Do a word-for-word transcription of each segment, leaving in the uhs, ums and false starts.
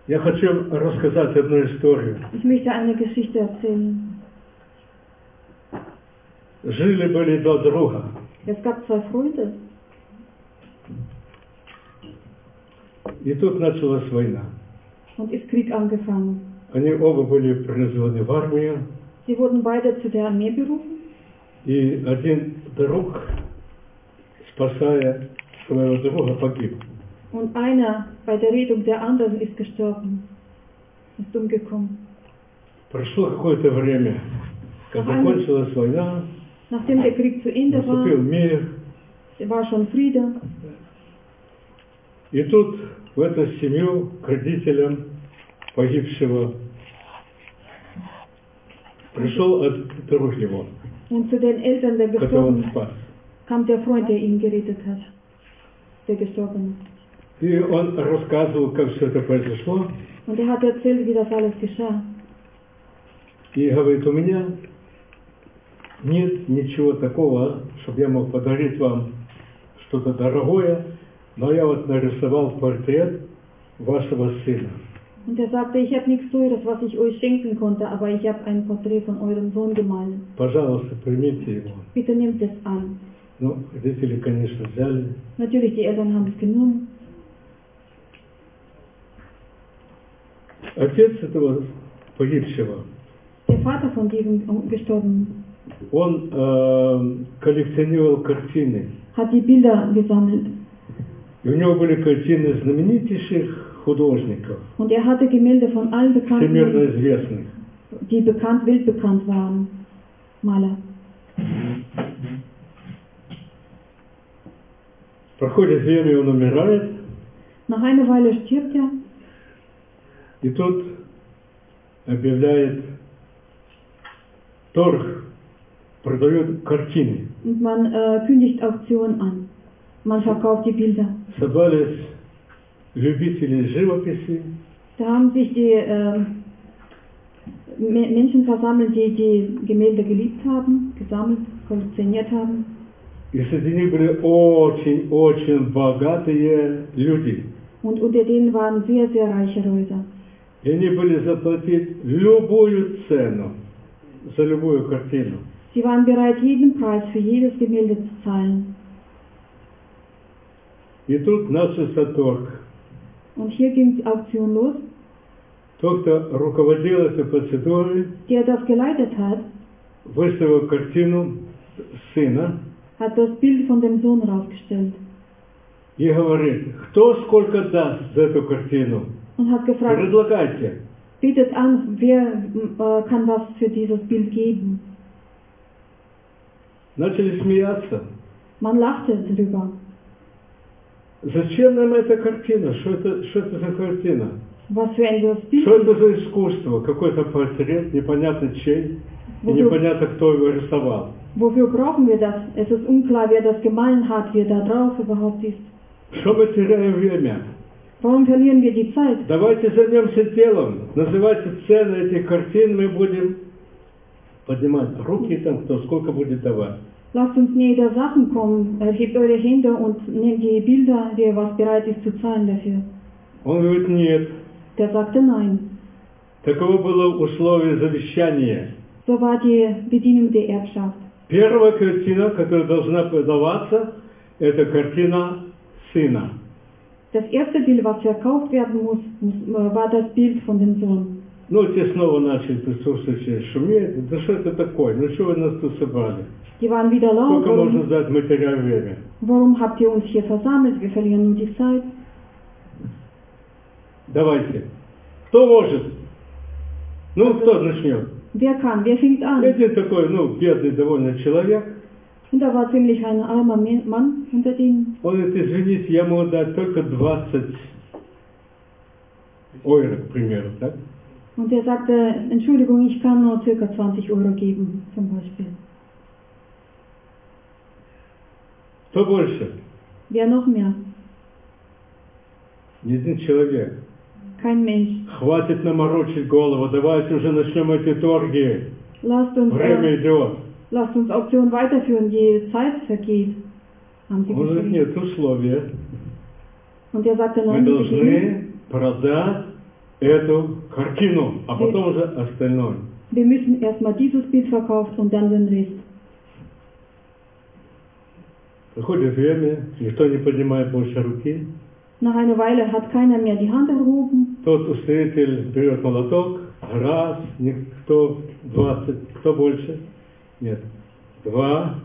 Я хочу рассказать одну историю. Ich möchte eine Geschichte erzählen. Жили-были два друга. Es gab zwei Freunde. И тут началась война. Und ist Krieg angefangen. Они оба были призваны в армию. Sie wurden beide zu der Armee berufen. И один друг, спасая своего друга, погиб. Und einer bei der Rettung der anderen ist gestorben. Ist umgekommen. Прошло какое-то время, как закончилась война, Nachdem der Krieg zu Ende war, наступил мир. war schon Friede. И тут в эту семью к родителям погибшего пришел друг его, Und zu den Eltern der которого он Gestorbenen спас. kam der Freund, der ihn gerettet hat. Der Gestorbene. И он рассказывал, как все это произошло. Und er hat erzählt, wie das alles geschah. И говорит, у меня нет ничего такого, чтобы я мог подарить вам что-то дорогое, но я вот нарисовал портрет вашего сына. Und er sagte, ich habe nichts Teures, was ich euch schenken konnte, aber ich habe ein Porträt von eurem Sohn gemalt. Пожалуйста, примите его. Bitte nehmt es an. Ну, родители, конечно, взяли. Natürlich, die Eltern haben es genommen. Отец этого погибшего, Der Vater von diesem Gestorbenen он э, коллекционировал картины. hat die Bilder gesammelt. И у него были картины знаменитейших художников, Und er hatte Gemälde von allen всемирно Bekannten, известных. die bekannt, weltbekannt waren. Maler. Проходит время, он умирает, Nach einer Weile stirbt er. и тут объявляет торг, продают картины. Und man äh, kündigt Auktion an. Man verkauft die Bilder. Собрались любители живописи, Da haben sich die äh, Me- Menschen versammelt, die die Gemälde geliebt haben, gesammelt, kollektioniert haben. и среди них были очень-очень богатые люди. Und unter denen waren sehr, sehr reiche Leute. И они были заплатить любую цену за любую картину. Sie waren bereit, jeden Preis für jedes Gemälde zu zahlen. И тут начался торг. Und hier ging die Auktion los. Тот, кто руководил этой процедурой, Der das geleitet hat, выставил картину сына hat das Bild von dem Sohn rausgestellt и говорит, кто сколько даст за эту картину, und hat gefragt, предлагайте. bietet an, wer äh, kann was für dieses Bild geben. Начали смеяться. Man lachte drüber. Зачем нам эта картина? Что это, что это за картина? Was für ein das Bild Что это ist. за искусство? Какой-то портрет, непонятно чей, и Wofür, непонятно, кто его рисовал. wofür brauchen wir das? Es ist unklar, wer das gemahlen hat, wer da drauf überhaupt ist. Что мы теряем время? Warum verlieren wir die Zeit? Давайте займемся делом. Называйте цены этих картин, мы будем поднимать руки там, кто сколько будет давать. Lasst uns näher der Sachen kommen. Erhebt eure Hände und nehmt die Bilder, wer was bereit ist zu zahlen dafür. Он говорит, нет. Der sagte nein. Таково было условие завещания. So war die Bedienung der Erbschaft. Первая картина, которая должна продаваться, это картина сына. Das erste Bild, was verkauft werden muss, muss war das Bild von dem Sohn. Ну, те снова начали присутствующие шуметь. Да что это такое? Ну, что вы нас тут собрали? Die waren wieder laut. Сколько можно Warum, сдать материал время? warum habt ihr uns hier versammelt? Wir verlieren nur die Zeit. Давайте. Кто может? Ну, кто начнет? Wer kann? Wer fängt an? Один такой, ну, бедный довольно человек. Und da war ziemlich ein armer Mann unter denen. Он говорит, извините, я могу дать только двадцать евро, к примеру, так? Und er sagte, Entschuldigung, ich kann nur ca. zwanzig Euro geben, zum Beispiel. Кто больше? Wer noch mehr? Ни один человек. Kein Mensch. Хватит наморочить голову, давайте уже начнем эти торги. Lasst uns, Время äh, идет. lasst uns Auktion weiterführen, die Zeit vergeht. Haben sie Он говорит, geschrieben. нет условия. Und er sagte, Мы nein, bitte gehen. должны продать эту картину, а потом уже остальное. Wir müssen erstmal dieses Bild verkaufen und dann den Rest. Проходит время, никто не поднимает больше руки. Nach einer Weile hat keiner mehr die Hand erhoben. Тот устроитель берет молоток, раз, никто, двадцать, кто больше? Нет. Два,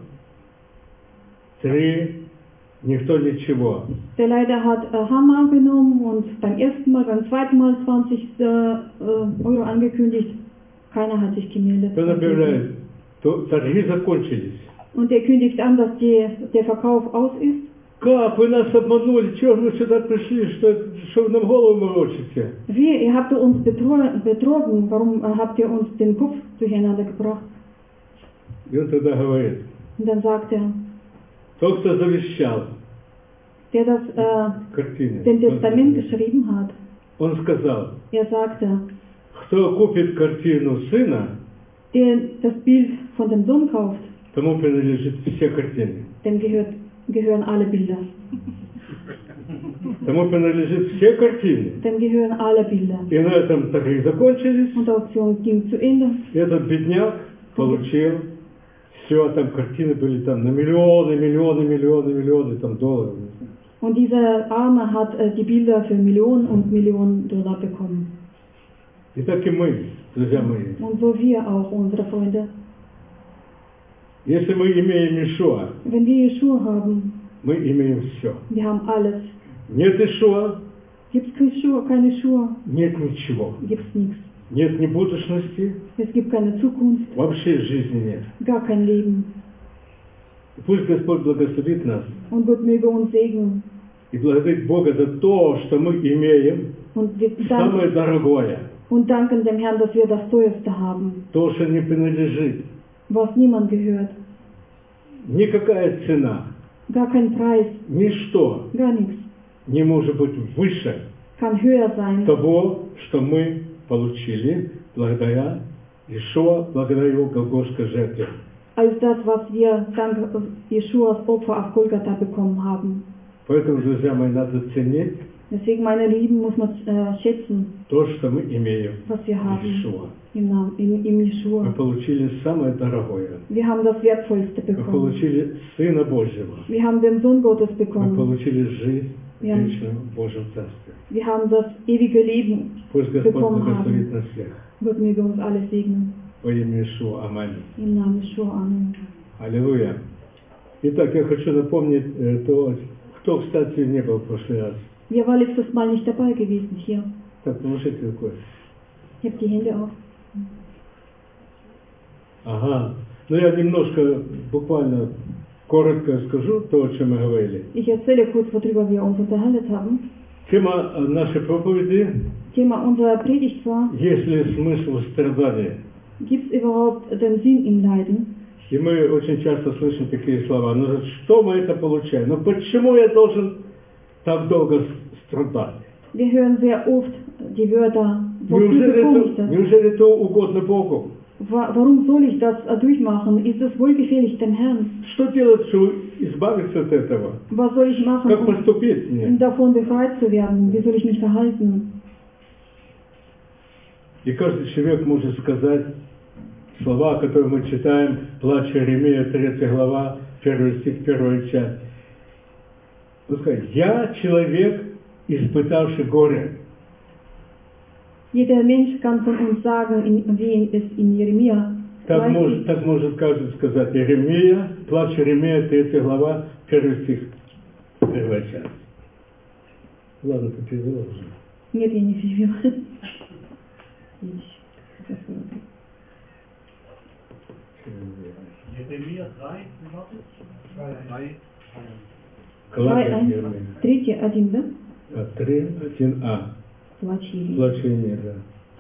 три, никто ничего. Der Leiter hat äh, Hammer genommen und beim ersten Mal, beim zweiten Mal zwanzig äh, äh, Euro angekündigt. Keiner hat sich gemeldet. Он объявляет, то торги закончились. Und er kündigt an, dass die, der Verkauf aus ist. Как вы нас обманули? Чего же вы сюда пришли? Что, что вы нам голову морочите? Wie, ihr habt uns betro- betrogen, warum äh, habt ihr uns den Kopf durcheinander gebracht? И он тогда говорит, Und dann sagt er, тот, кто завещал der das äh, картины, den Testament geschrieben hat, он сказал, er sagte, кто купит картину сына, der das Bild von dem Sohn kauft, тому принадлежит все картины. dem gehört, gehören alle Bilder. Тому принадлежит все картины. Dem gehören alle Bilder. И на этом торги закончились. Und die Auktion ging zu Ende. И этот бедняк получил все, там картины были там на миллионы, миллионы, миллионы, миллионы там долларов. Und dieser Arme hat äh, die Bilder für Millionen und Millionen Dollar bekommen. И так и мы, друзья мои. Und so wir auch, unsere Freunde. Если мы имеем Иешуа, Wenn wir Yeshua haben, мы имеем все. wir haben alles. Нет Иешуа, Gibt es Yeshua, kein Yeshua, нет ничего. gibt es nichts. Нет ни будущности, Es gibt keine Zukunft, вообще жизни нет. gar kein Leben. И пусть Господь благословит нас Und Gott möge uns segnen. и благодарить Бога за то, что мы имеем Und wir самое danken, дорогое, und danken dem Herrn, dass wir das Teuerste haben, то, что не принадлежит. was niemand gehört. Никакая цена, Gar kein Preis, ничто gar nichts. не может быть выше Kann höher sein того, что мы получили благодаря Иешуа, благодаря Его Голгофской жертве. als das, was wir dank Jeschuas Opfer auf Golgatha bekommen haben. Поэтому, друзья мои, надо ценить Deswegen, meine Lieben, muss man äh, schätzen, то, что мы имеем was wir в haben Иешуа. im, Namen, im, im Мы Yeshua. получили самое дорогое. Wir haben das Wertvollste Мы bekommen. получили Сына Божьего. Wir haben den Sohn Gottes Мы bekommen. получили жизнь в Ja. вечном Божьем Царстве. Wir haben das ewige Leben Пусть Господь bekommen благословит haben. нас всех. Gott möge uns alle segnen. Во имя Иешуа. Аминь. Im Namen Yeshua. Amen. Аллилуйя. Итак, я хочу напомнить э, то, кто, кстати, не был в прошлый раз. Wer war letztes Mal nicht dabei gewesen hier? Так, помашите рукой. Ich habe die Hände auf. Ага. Ну, я немножко, буквально, коротко скажу то, о чем мы говорили. Ich erzähle kurz, worüber wir uns unterhalten haben. Тема э, нашей проповеди, Thema unserer Predigt war, есть ли смысл в страдании? gibt es überhaupt den Sinn im Leiden? И мы очень часто слышим такие слова. Ну, что мы это получаем? Ну, почему я должен так долго страдать? Wir hören sehr oft die Wörter, wofür Неужели bekomme ich это, das? неужели это угодно Богу? Wa- Warum soll ich das äh, durchmachen? Ist es wohlgefällig dem Herrn? Что делать, чтобы избавиться от этого? Was soll ich machen, Как um, поступить мне? um davon befreit zu werden? Wie soll ich mich verhalten? И каждый человек может сказать слова, которые мы читаем, плач Иеремия, третья глава, первый стих, первая часть. Он скажет, я человек, испытавший горе. Jeder Mensch kann von uns sagen, in, wie es in Jeremia Так heißt, может, так может каждый сказать. Иеремия, плач Иеремия, третья глава, первый стих, первая часть. Ладно, ты перевела уже. Нет, я не перевела. Jeremia drei, wie war das? drei. Ладно, Иеремия. Третий, один, да? А, три, один, а. Плач Еремии. Плач Иеремия, да.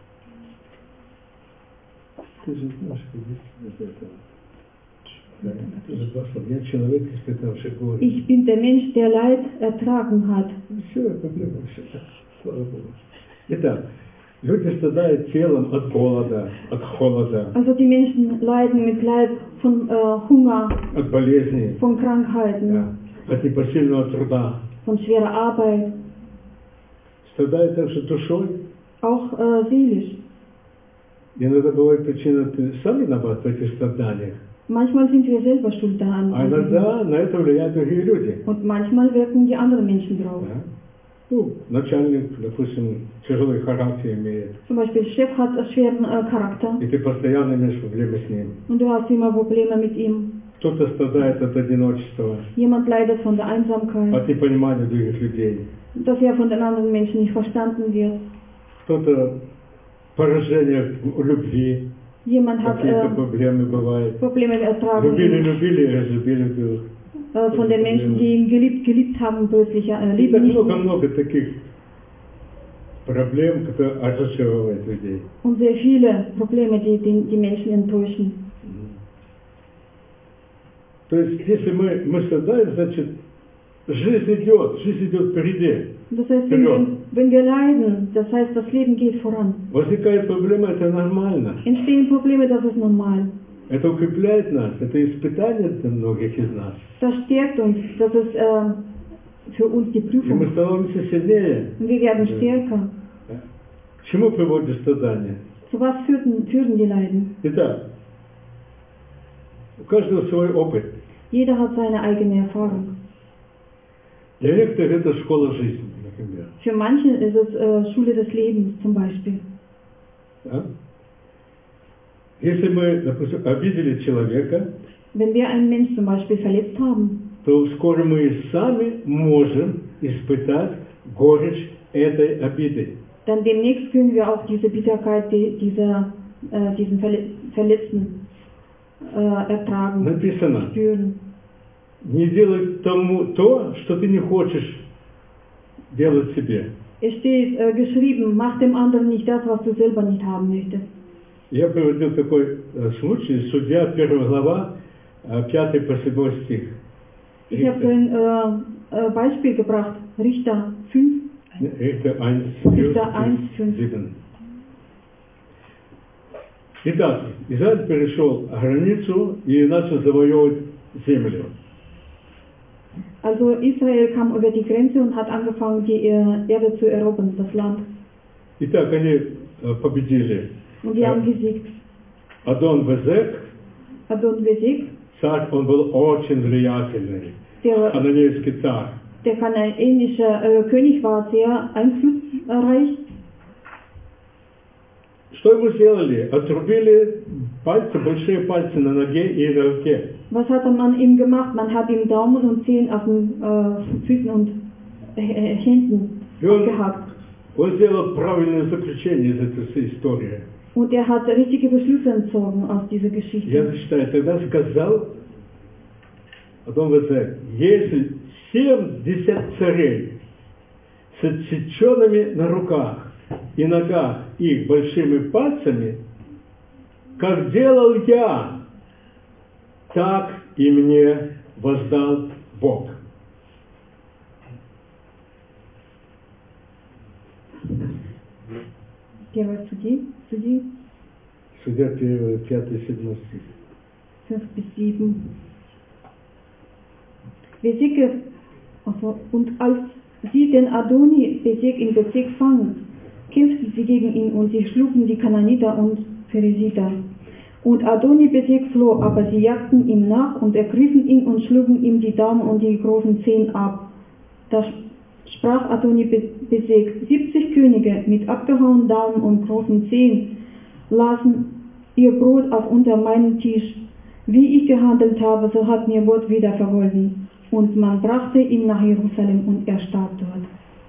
Ты же знаешь, что здесь из этого. Да, ты же пошел. Я человек, испытавший горе. Ich bin der Mensch, der Leid ertragen hat. Все, проблема решена. Слава Богу. Итак, люди страдают телом от голода, от холода, Also die Menschen leiden mit Leid von äh, Hunger, от болезней, von Krankheiten, да, от непосильного труда. von schwerer Arbeit. Страдают также душой, auch äh, seelisch. Иногда бывает причина, ты сам виноват в этих страданиях, Manchmal sind wir selber schuld daran. а иногда на это влияют другие люди. Und manchmal wirken die anderen Menschen drauf. Да? Ну, начальник, допустим, тяжелый характер имеет, Zum Beispiel, Chef hat einen schweren äh, Charakter и ты постоянно имеешь проблемы с ним. und du hast immer Probleme mit ihm. Кто-то страдает от одиночества, Jemand leidet von der от Einsamkeit, непонимания других людей. dass er von den anderen Menschen nicht verstanden wird. Кто-то поражение в любви, Jemand hat какие-то äh, проблемы бывают. Probleme ertragen Любили, любили, разлюбили друг. äh, von den Menschen, die ihn geliebt, geliebt haben, plötzlich äh, И lieben так nicht mehr. много-много таких проблем, которые разочаровывают людей. Und sehr viele Probleme, die die, die Menschen enttäuschen. То есть, если мы, мы страдаем, значит, жизнь идет, жизнь идет впереди. Das heißt, wenn wir, wenn wir leiden, das heißt, das Leben geht voran. Возникает проблема, это нормально. Entstehen Probleme, das ist normal. Это укрепляет нас, это испытание для многих из нас. Das stärkt uns, das ist äh, für uns die И мы Prüfung. становимся сильнее. Und wir werden stärker. К чему приводит страдание? Zu was führen, führen die Leiden? Итак, у каждого свой опыт. Jeder hat seine eigene Erfahrung. Для некоторых это школа жизни, например. Für manche ist es äh, Schule des Lebens zum Beispiel. Да? Если мы, допустим, обидели человека, Wenn wir einen Menschen zum Beispiel verletzt haben, то вскоре мы и сами можем испытать горечь этой обиды. dann demnächst können wir auch diese Bitterkeit die, dieser, äh, diesen Verle Verletzten äh, ertragen, Написано, spüren. не делай тому то, что ты не хочешь делать себе. Es steht äh, geschrieben, mach dem anderen nicht das, was du selber nicht haben möchtest. Я приводил такой э, случай, судья, первая глава, э, пятый по седьмой стих. Ich habe so ein äh, äh, Beispiel gebracht, Richter fünf. Richter eins, Richter eins, fünf. sieben. Итак, Израиль перешел границу и начал завоевывать землю. Also Israel kam über die Grenze und hat angefangen, die Erde zu erobern, das Land. Итак, они э, победили. Und die haben gesiegt. Адон-Безек, Adon-Bezek, царь, он был очень влиятельный, der, хананейский царь. der kanaänische äh, König war sehr einflussreich. Что ему сделали? Отрубили пальцы, большие пальцы на ноге и на руке. Was hat man ihm gemacht? Man hat ihm Daumen und Zehen auf den äh, Füßen und äh, Händen Und- abgehakt. Он сделал правильное заключение из этой всей истории. Und er hat richtige Beschlüsse entzogen aus dieser Geschichte. Я зачитаю, тогда сказал Адон-Безек, если семьдесят царей с отсеченными на руках и ногах их большими пальцами, как делал я, так и мне воздал Бог. Первое Судьи, Судьи Судья первый, пятый, седьмой стих. fünf bis sieben. Bezek, also, und als sie den Adoni Bezek in Bezek fangen, kämpften sie gegen ihn und sie schlugen die Kananiter und Perisiter. Und Adoni Bezek floh, aber sie jagten ihm nach und ergriffen ihn und schlugen ihm die Daumen und die großen Zehen ab. Da sprach Adoni Bezek, siebzig Könige mit abgehauenen Daumen und großen Zehen lasen ihr Brot auf unter meinem Tisch. Wie ich gehandelt habe, so hat mir Gott wieder vergolden. Und man brachte ihn nach Jerusalem und er starb dort.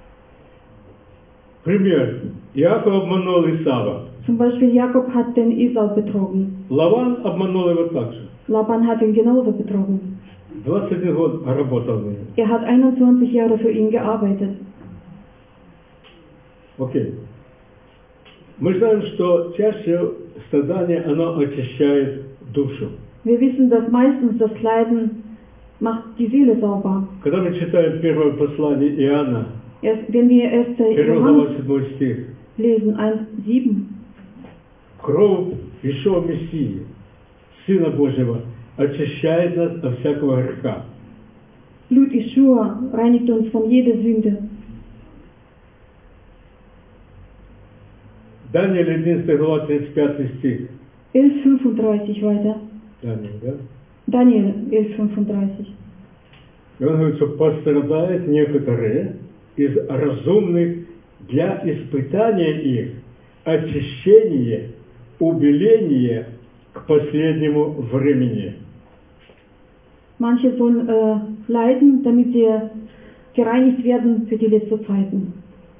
Пример. Иаков обманул Исава. Zum Beispiel Jakob hat den Esau betrogen. Лаван обманул его также. Laban hat ihn genauso betrogen. двадцать один год работал на него. Er hat einundzwanzig Jahre für ihn gearbeitet. Окей. Мы знаем, что чаще страдание, оно очищает душу. Wir wissen, dass meistens das Leiden macht die Seele sauber. Когда мы читаем первое послание Иоанна, Erst, wenn wir erste первая глава, Johannes седьмой стих, lesen, eins sieben, кровь Ишуа Мессии, Сына Божьего, очищает нас от всякого греха. Blut Ischua reinigt uns von jeder Sünde. Даниил одиннадцатая глава, тридцать пятый стих. elf fünfunddreißig weiter. Даниил, да? Daniel elf fünfunddreißig. И он говорит, что пострадают некоторые из разумных для испытания их, очищения, убеления к последнему времени. Manche sollen äh, leiden, damit sie gereinigt werden für die letzten Zeiten.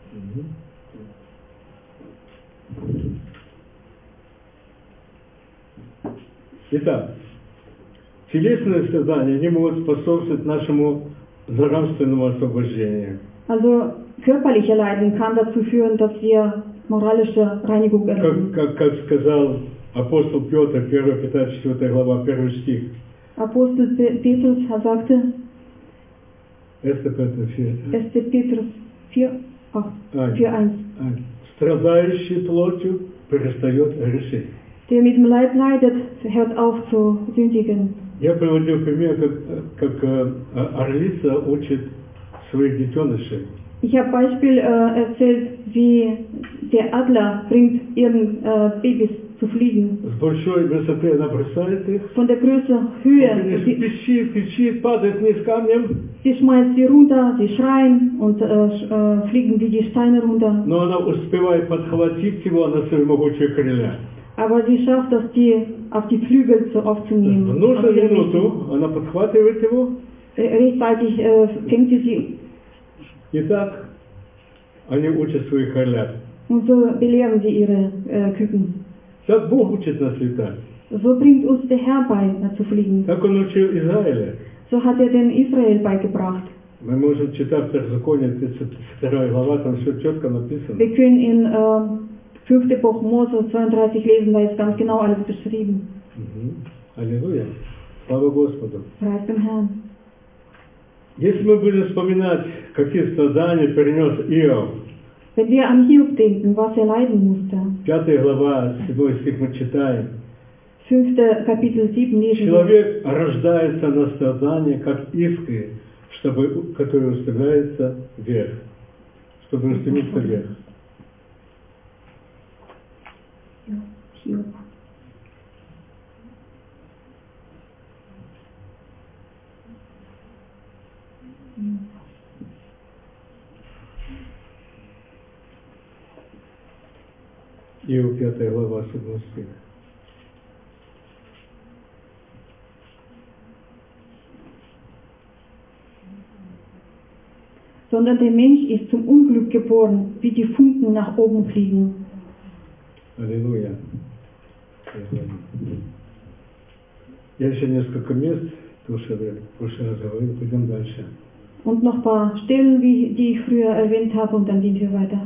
Итак, телесные страдания не могут способствовать нашему нравственному освобождению. Also körperliche Leiden kann dazu führen, dass wir moralische Reinigung erlangen. Как, как, как сказал апостол Петр, первое Петра, четвёртая глава, первый стих. Apostel Petrus sagte, erster Petrus vier. erster Petrus vier, acht, vier, eins. Страдающий плотью перестает грешить. Der mit dem Leib leidet, hört auf zu sündigen. Я приводил пример, как, как äh, орлица учит своих детенышей. Ich habe Beispiel äh, erzählt, wie der Adler bringt ihren äh, Babys zu fliegen. С большой высоты она бросает их. Von der Größe Höhe. Sie пищит, пищит, падает вниз камнем. Sie schmeißt sie runter, sie schreien und äh, äh, fliegen wie die Steine runter. Но она успевает подхватить его на свои могучие крылья. Aber sie schafft das, die auf die Flügel zu aufzunehmen. В нужную минуту она подхватывает его. Rechtzeitig äh, fängt sie sie. И так они учат своих орлят. Und so belehren sie ihre äh, Küken. Так Бог учит нас летать. So bringt uns der Herr bei, äh, zu fliegen. Как Он учил Израиля. So hat er den Israel beigebracht. Мы можем читать в Второзаконие, тридцать вторая глава, там все четко написано. Wir können in äh, fünfte Buch Mose zweiunddreißig lesen, da ist ganz genau alles beschrieben. Mhm. Аллилуйя. Слава Господу. Preis dem Herrn. Если мы будем вспоминать, какие страдания перенес Иов, Wenn wir an Hiob denken, was er leiden musste. пятая глава, седьмой стих мы читаем. Fünfte Kapitel sieben lesen wir. Человек рождается на страдания, как искры, чтобы, которые устремляются вверх, чтобы устремиться вверх. Hiob. Иов, пятая глава, седьмой стих. Sondern der Mensch ist zum Unglück geboren, wie die Funken nach oben fliegen. Аллилуйя. Я еще несколько мест, потому что я в прошлый раз говорил, пойдем дальше. Und noch ein paar Stellen, wie, die ich früher erwähnt habe, und dann gehen wir weiter.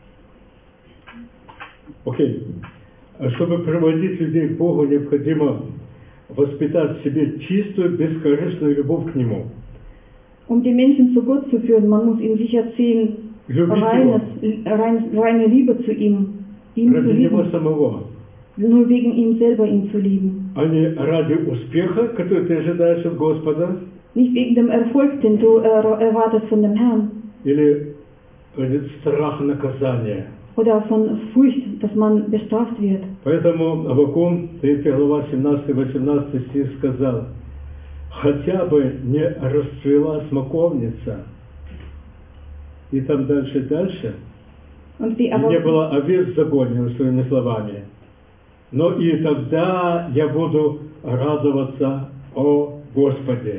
Окей. Okay. Чтобы приводить людей к Богу, необходимо воспитать в себе чистую, бескорыстную любовь к Нему. Um die Menschen zu Gott zu führen, man muss in sich erzählen, reines, rein, reine Liebe zu ihm, ihn zu ради Него lieben, самого. nur wegen ihm selber ihn zu lieben. А не ради успеха, который ты ожидаешь от Господа, Nicht wegen dem Erfolg, den du äh, erwartest von dem Herrn, или ради страха наказания. oder von Furcht, dass man bestraft wird. Поэтому Аввакум, третья глава, семнадцатый-восемнадцатый стих сказал, хотя бы не расцвела смоковница, и там дальше, дальше, Und die и aber не было овец в загоне, своими словами, но и тогда я буду радоваться о Господе.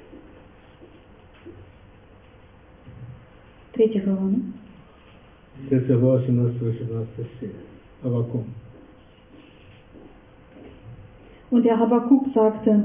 Третья глава, ne? третья глава, семнадцатый-восемнадцатый стих. Аввакум. Und der Habakuk sagte,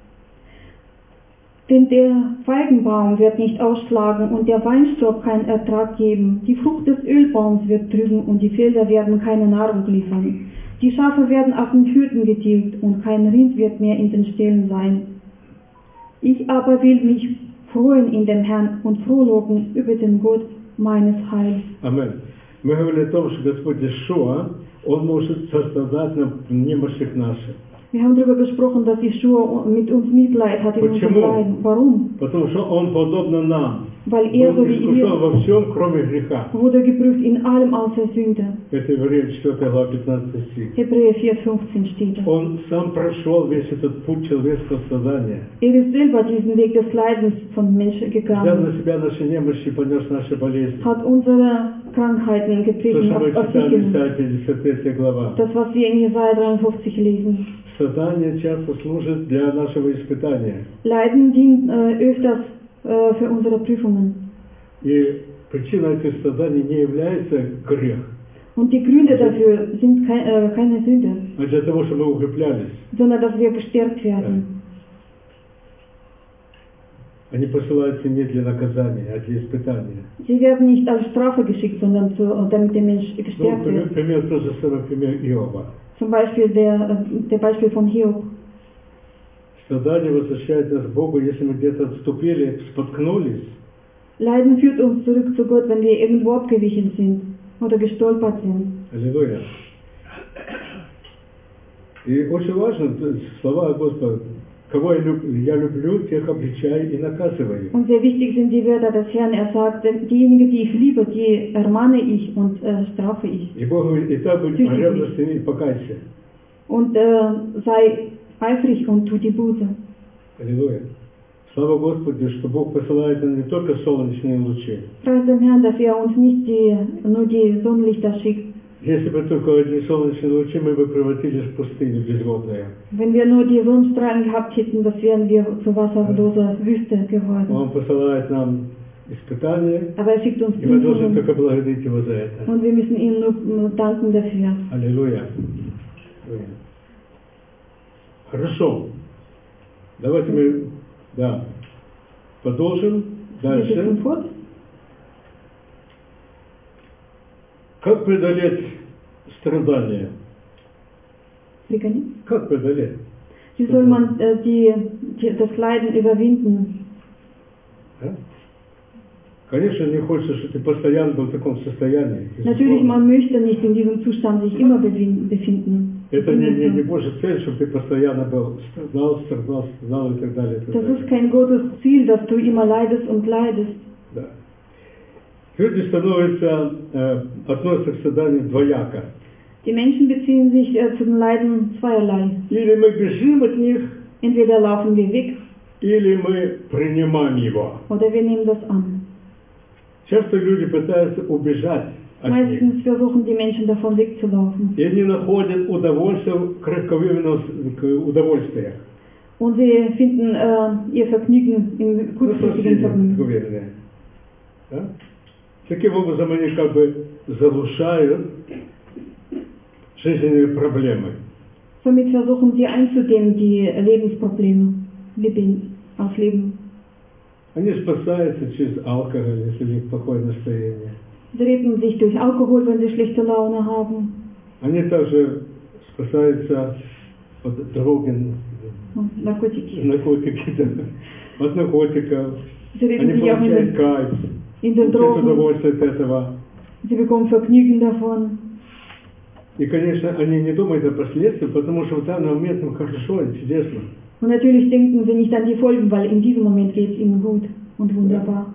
denn der Feigenbaum wird nicht ausschlagen und der Weinstock keinen Ertrag geben. Die Frucht des Ölbaums wird trüben und die Felder werden keine Nahrung liefern. Die Schafe werden auf den Hürden getilgt und kein Rind wird mehr in den Ställen sein. Ich aber will mich freuen in dem Herrn und frohlocken über den Gott meines Heils. Amen. Мы говорили о том, что Господь Иешуа, Он может сострадать нам немощных наших. Wir haben darüber gesprochen, dass Jeschua mit uns Mitleid hat in unserem Почему? Leiden. Warum? Потому что Он, подобно нам, Weil er, so был wie искушен ihr, во всем, кроме греха. wurde geprüft in allem außer Sünde. Это Евреям четвёртая глава, пятнадцатый стих. Hebräer vier fünfzehn steht das. Он сам прошел весь этот путь человеческого страдания. Er ist selber diesen Weg des Leidens von Menschen Взял gegangen, на себя наши немощи, понес наши болезни. hat unsere Krankheiten То, getreten, что мы auf, auf sich читали, genommen. Исайя пятьдесят третья глава. Das, was wir in Jesaja dreiundfünfzig lesen. Страдание часто служит для нашего испытания. Leiden dient äh, öfters äh, für unsere Prüfungen. И причина этих страданий не является грех, Und die Gründe dafür sind kei, äh, keine Sünde, а для того, чтобы мы укреплялись. sondern dass wir gestärkt werden. Они посылаются не для наказания, а для испытания. Sie werden nicht als Strafe geschickt, sondern zu, damit der Mensch Ну, gestärkt пример, wird. пример тот же самый пример Иова. Zum Beispiel der, äh, der Beispiel von Hiob. Страдание возвращает нас к Богу, если мы где-то отступили, споткнулись. Leiden führt uns zurück zu Gott, wenn wir irgendwo abgewichen sind oder gestolpert sind. Аллилуйя. И очень важно слова Господа. Кого я люблю, я люблю, тех обличаю и наказываю. Und sehr wichtig sind die Wörter des Herrn. Er sagt, denn diejenigen, die ich liebe, die ermahne ich und äh, strafe ich. И Бог говорит, и так будь ревностным и покайся. Und äh, sei eifrig und tu die Buße. Аллилуйя. Слава Господу, что Бог посылает нам не только солнечные лучи. Preis dem Herrn, dass er uns nicht die, nur die Sonnenlichter schickt. Если бы только одни солнечные лучи, мы бы превратились в пустыню безводную. Wenn wir nur die Sonnenstrahlen gehabt hätten, das wären wir zu wasserloser Wüste geworden. Он посылает нам испытания, Aber er schickt uns и мы должны Prüfungen только благодарить Его за это. und wir müssen ihm nur danken dafür. Аллилуйя. Хорошо. Давайте мы, да, продолжим Wir дальше. setzen fort. Как преодолеть страдания? Frigani. Как преодолеть? Wie soll man äh, die, die, das Leiden überwinden? А? Конечно, не хочется, чтобы ты постоянно был в таком состоянии. Natürlich, man möchte nicht in diesem Zustand sich immer befinden. Это не, не, не Божья цель, чтобы ты постоянно был, страдал, страдал, страдал и так далее. И так Das далее. ist kein Gottes Ziel, dass du immer leidest und leidest. Да. Люди становятся, э, относятся к страданию двояко. Die Menschen beziehen sich äh, zu den Leiden zweierlei. Или мы бежим от них, Entweder laufen wir weg или мы принимаем его. oder wir nehmen das an. Часто люди пытаются убежать от них. Meistens versuchen die Menschen davon wegzulaufen. И они находят удовольствие в кратковременном удовольствиях. Und sie finden äh, ihr Vergnügen im Ну, kurzfristigen совсем Vergnügen. кратковременное. Да? Таким образом они как бы заглушают жизненные проблемы. Somit versuchen sie einzudämmen die Lebensprobleme, Leben, ausleben. Они спасаются через алкоголь, если у них плохое настроение. Sie retten sich durch Alkohol, wenn sie schlechte Laune haben. Они также спасаются от drogen, Und Narkotik. наркотики, да, от наркотиков. Sie retten Они sich auch in получают den, кайф, in den получают Drogen. удовольствие от этого. Sie bekommen Vergnügen davon. И, конечно, они не думают о последствиях, потому что в данный момент им хорошо, интересно. Und natürlich denken sie nicht an die Folgen, weil in diesem Moment geht es ihnen gut und wunderbar.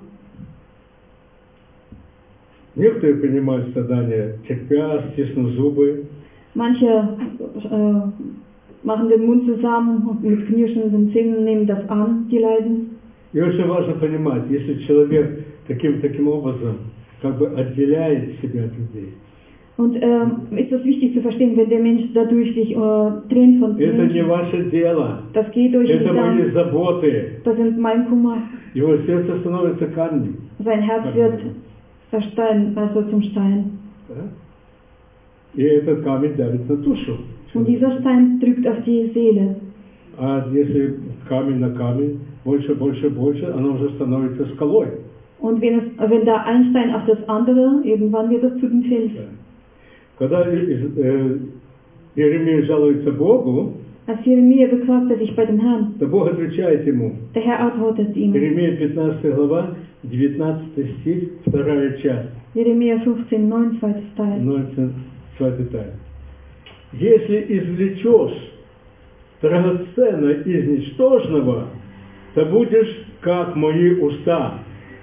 Некоторые принимают страдания, терпя, стиснув зубы. Manche äh, machen den Mund zusammen und mit knirschenden Zähnen nehmen das an, die Leiden. И очень важно понимать, если человек таким, таким образом как бы отделяет себя от людей, Und äh, ist es wichtig zu verstehen, wenn der Mensch dadurch sich äh, trennt von den это не Menschen. ваше дело, Das geht euch nicht это мои an. заботы. Das sind mein Kummer. Его сердце становится камнем. Sein Herz wird Stein, also zum Stein. Да? И этот камень давит на душу. Und dieser Stein drückt auf die Seele. А если камень на камень, больше, больше, больше, оно уже становится скалой. Und wenn, es, wenn da ein Stein auf das andere, irgendwann wird es zu dem Fels. Да. Когда э, Иеремия жалуется Богу, Als Jeremia beklagte sich bei dem Herrn, то Бог отвечает ему. der Herr antwortet ihm. Иеремия пятнадцатая глава, девятнадцатый стих, вторая часть, Jeremia fünfzehn neun, zweites Teil. двенадцатый, двадцатый Теil. Если извлечешь драгоценно из ничтожного, то будешь как мои уста.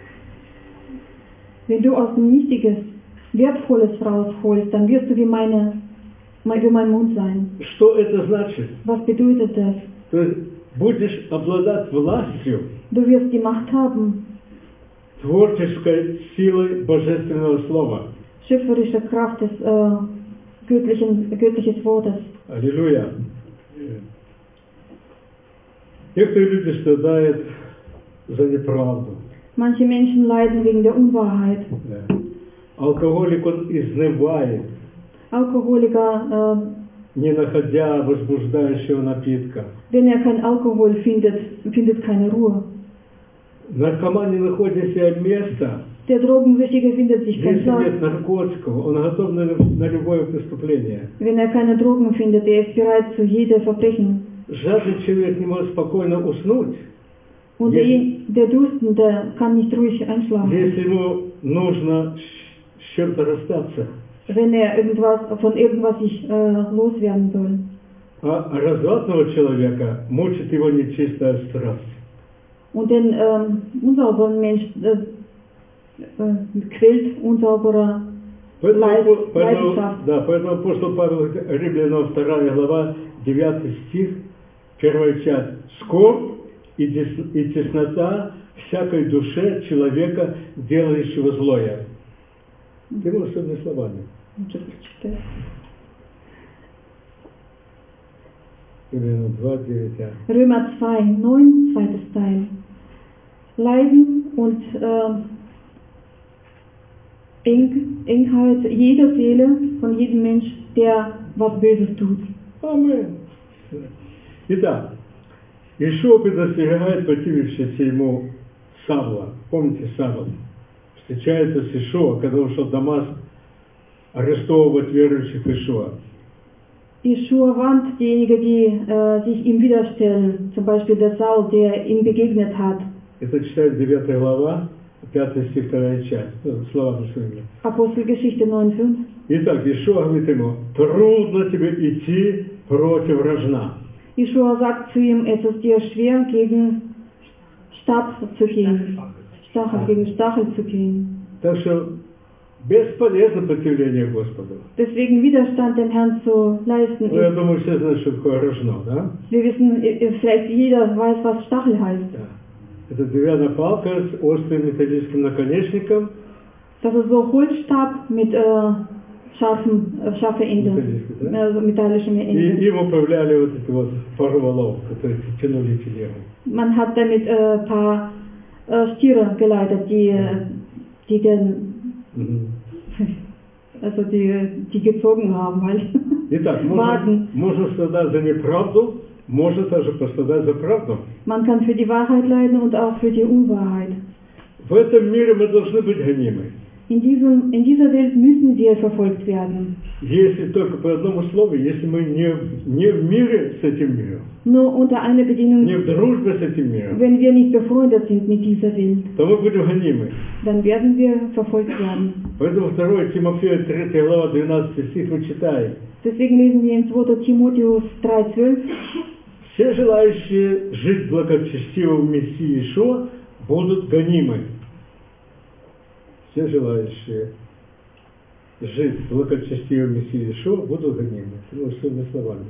Wenn du aus dem Nichtiges Wertvolles rausholst, dann wirst du wie meine, wie mein Mund sein. Что это значит? Was bedeutet das? То есть будешь обладать властью, Du wirst die Macht haben, творческой силой Божественного Слова. schöpferische Kraft des äh, göttlichen, göttliches Wortes. Аллилуйя. Некоторые люди страдают за неправду. Manche Menschen leiden wegen der Unwahrheit. Да. Алкоголик, он изнывает, Alkoholiker, не находя возбуждающего напитка. äh, wenn er kein Alkohol findet, findet keine Ruhe. Наркоман не находит себе места, Der Drogensüchtige findet sich keinen если Platz. нет наркотиков, он готов на, на любое преступление. Wenn er keine Drogen findet, er ist bereit zu jedem Verbrechen. Жадный человек не может спокойно уснуть, Und der, der Durstende kann nicht ruhig einschlafen, если ему нужно с чем-то расстаться. wenn er irgendwas, von irgendwas sich äh, loswerden soll. А развратного человека мучит его нечистая страсть. Und den ähm, unsauberen Mensch äh, äh, quält unsauberer Поэтому, Leid, поэтому, Leidenschaft. да, поэтому апостол Павел, Римлянам вторая глава, девятый стих, первая часть. Скорбь и, дес, и теснота всякой душе человека, делающего злое. Ты можешь своими словами. Римлянам два, девять. Römer zwei, neun, zweites Teil. Leiden und äh, Eng, Engheit jeder Seele von jedem Mensch, der was Böses tut. Аминь. Итак, Ишуа предостерегает противившийся ему Савла. Помните Савл? Встречается с Ишуа, когда ушел в Дамаск арестовывать верующих в Ишуа. Jeschua warnt diejenigen, die äh, sich ihm widerstellen, zum Beispiel der Saul, der ihm begegnet hat. Это читает девятая глава, пятый стих, вторая часть. Ну, слова Божьими. Apostelgeschichte neun, fünf. Итак, Ишуа говорит ему, трудно тебе идти против рожна. Jeschua sagt zu ihm, es ist dir schwer, gegen Stab zu gehen. Stachel, gegen Stachel zu gehen. Так что бесполезно противление Господу. Deswegen Widerstand dem Herrn zu leisten Ну, я ist. думаю, все знают, что такое рожно, да? Wir wissen, äh, vielleicht jeder weiß, was Stachel heißt. Да. Это деревянная палка с острым металлическим наконечником. Das ist so Holzstab mit äh, scharfen, äh, scharfe Ende, Металлический, да? also metallischem И Ende. им управляли вот эти вот пару валов, которые тянули телегу. Man hat damit ein äh, paar äh, Stiere geleitet, die, äh, die den, Мгм. also die, die gezogen haben halt. Итак, можно, Wagen. можно страдать за неправду, можно также пострадать за правду. Man kann für die Wahrheit leiden und auch für die Unwahrheit. В этом мире мы должны быть гонимы. In, diesem, in dieser Welt müssen wir verfolgt werden. Если только по одному слову, если мы не, не в мире с этим миром, Nur unter einer Bedingung, не в дружбе с этим миром, wenn wir nicht befreundet sind mit dieser Welt, то мы будем гонимы. dann werden wir verfolgt werden. Поэтому второе Тимофея третья глава двенадцатый стих вы читаете. Deswegen lesen wir in zweiter Timotheus drei, zwölf. Все желающие жить благочестиво в Мессии Иешуа будут гонимы. Все желающие жить благочестиво в Мессии Иешуа будут гонимы. Ну, своими словами.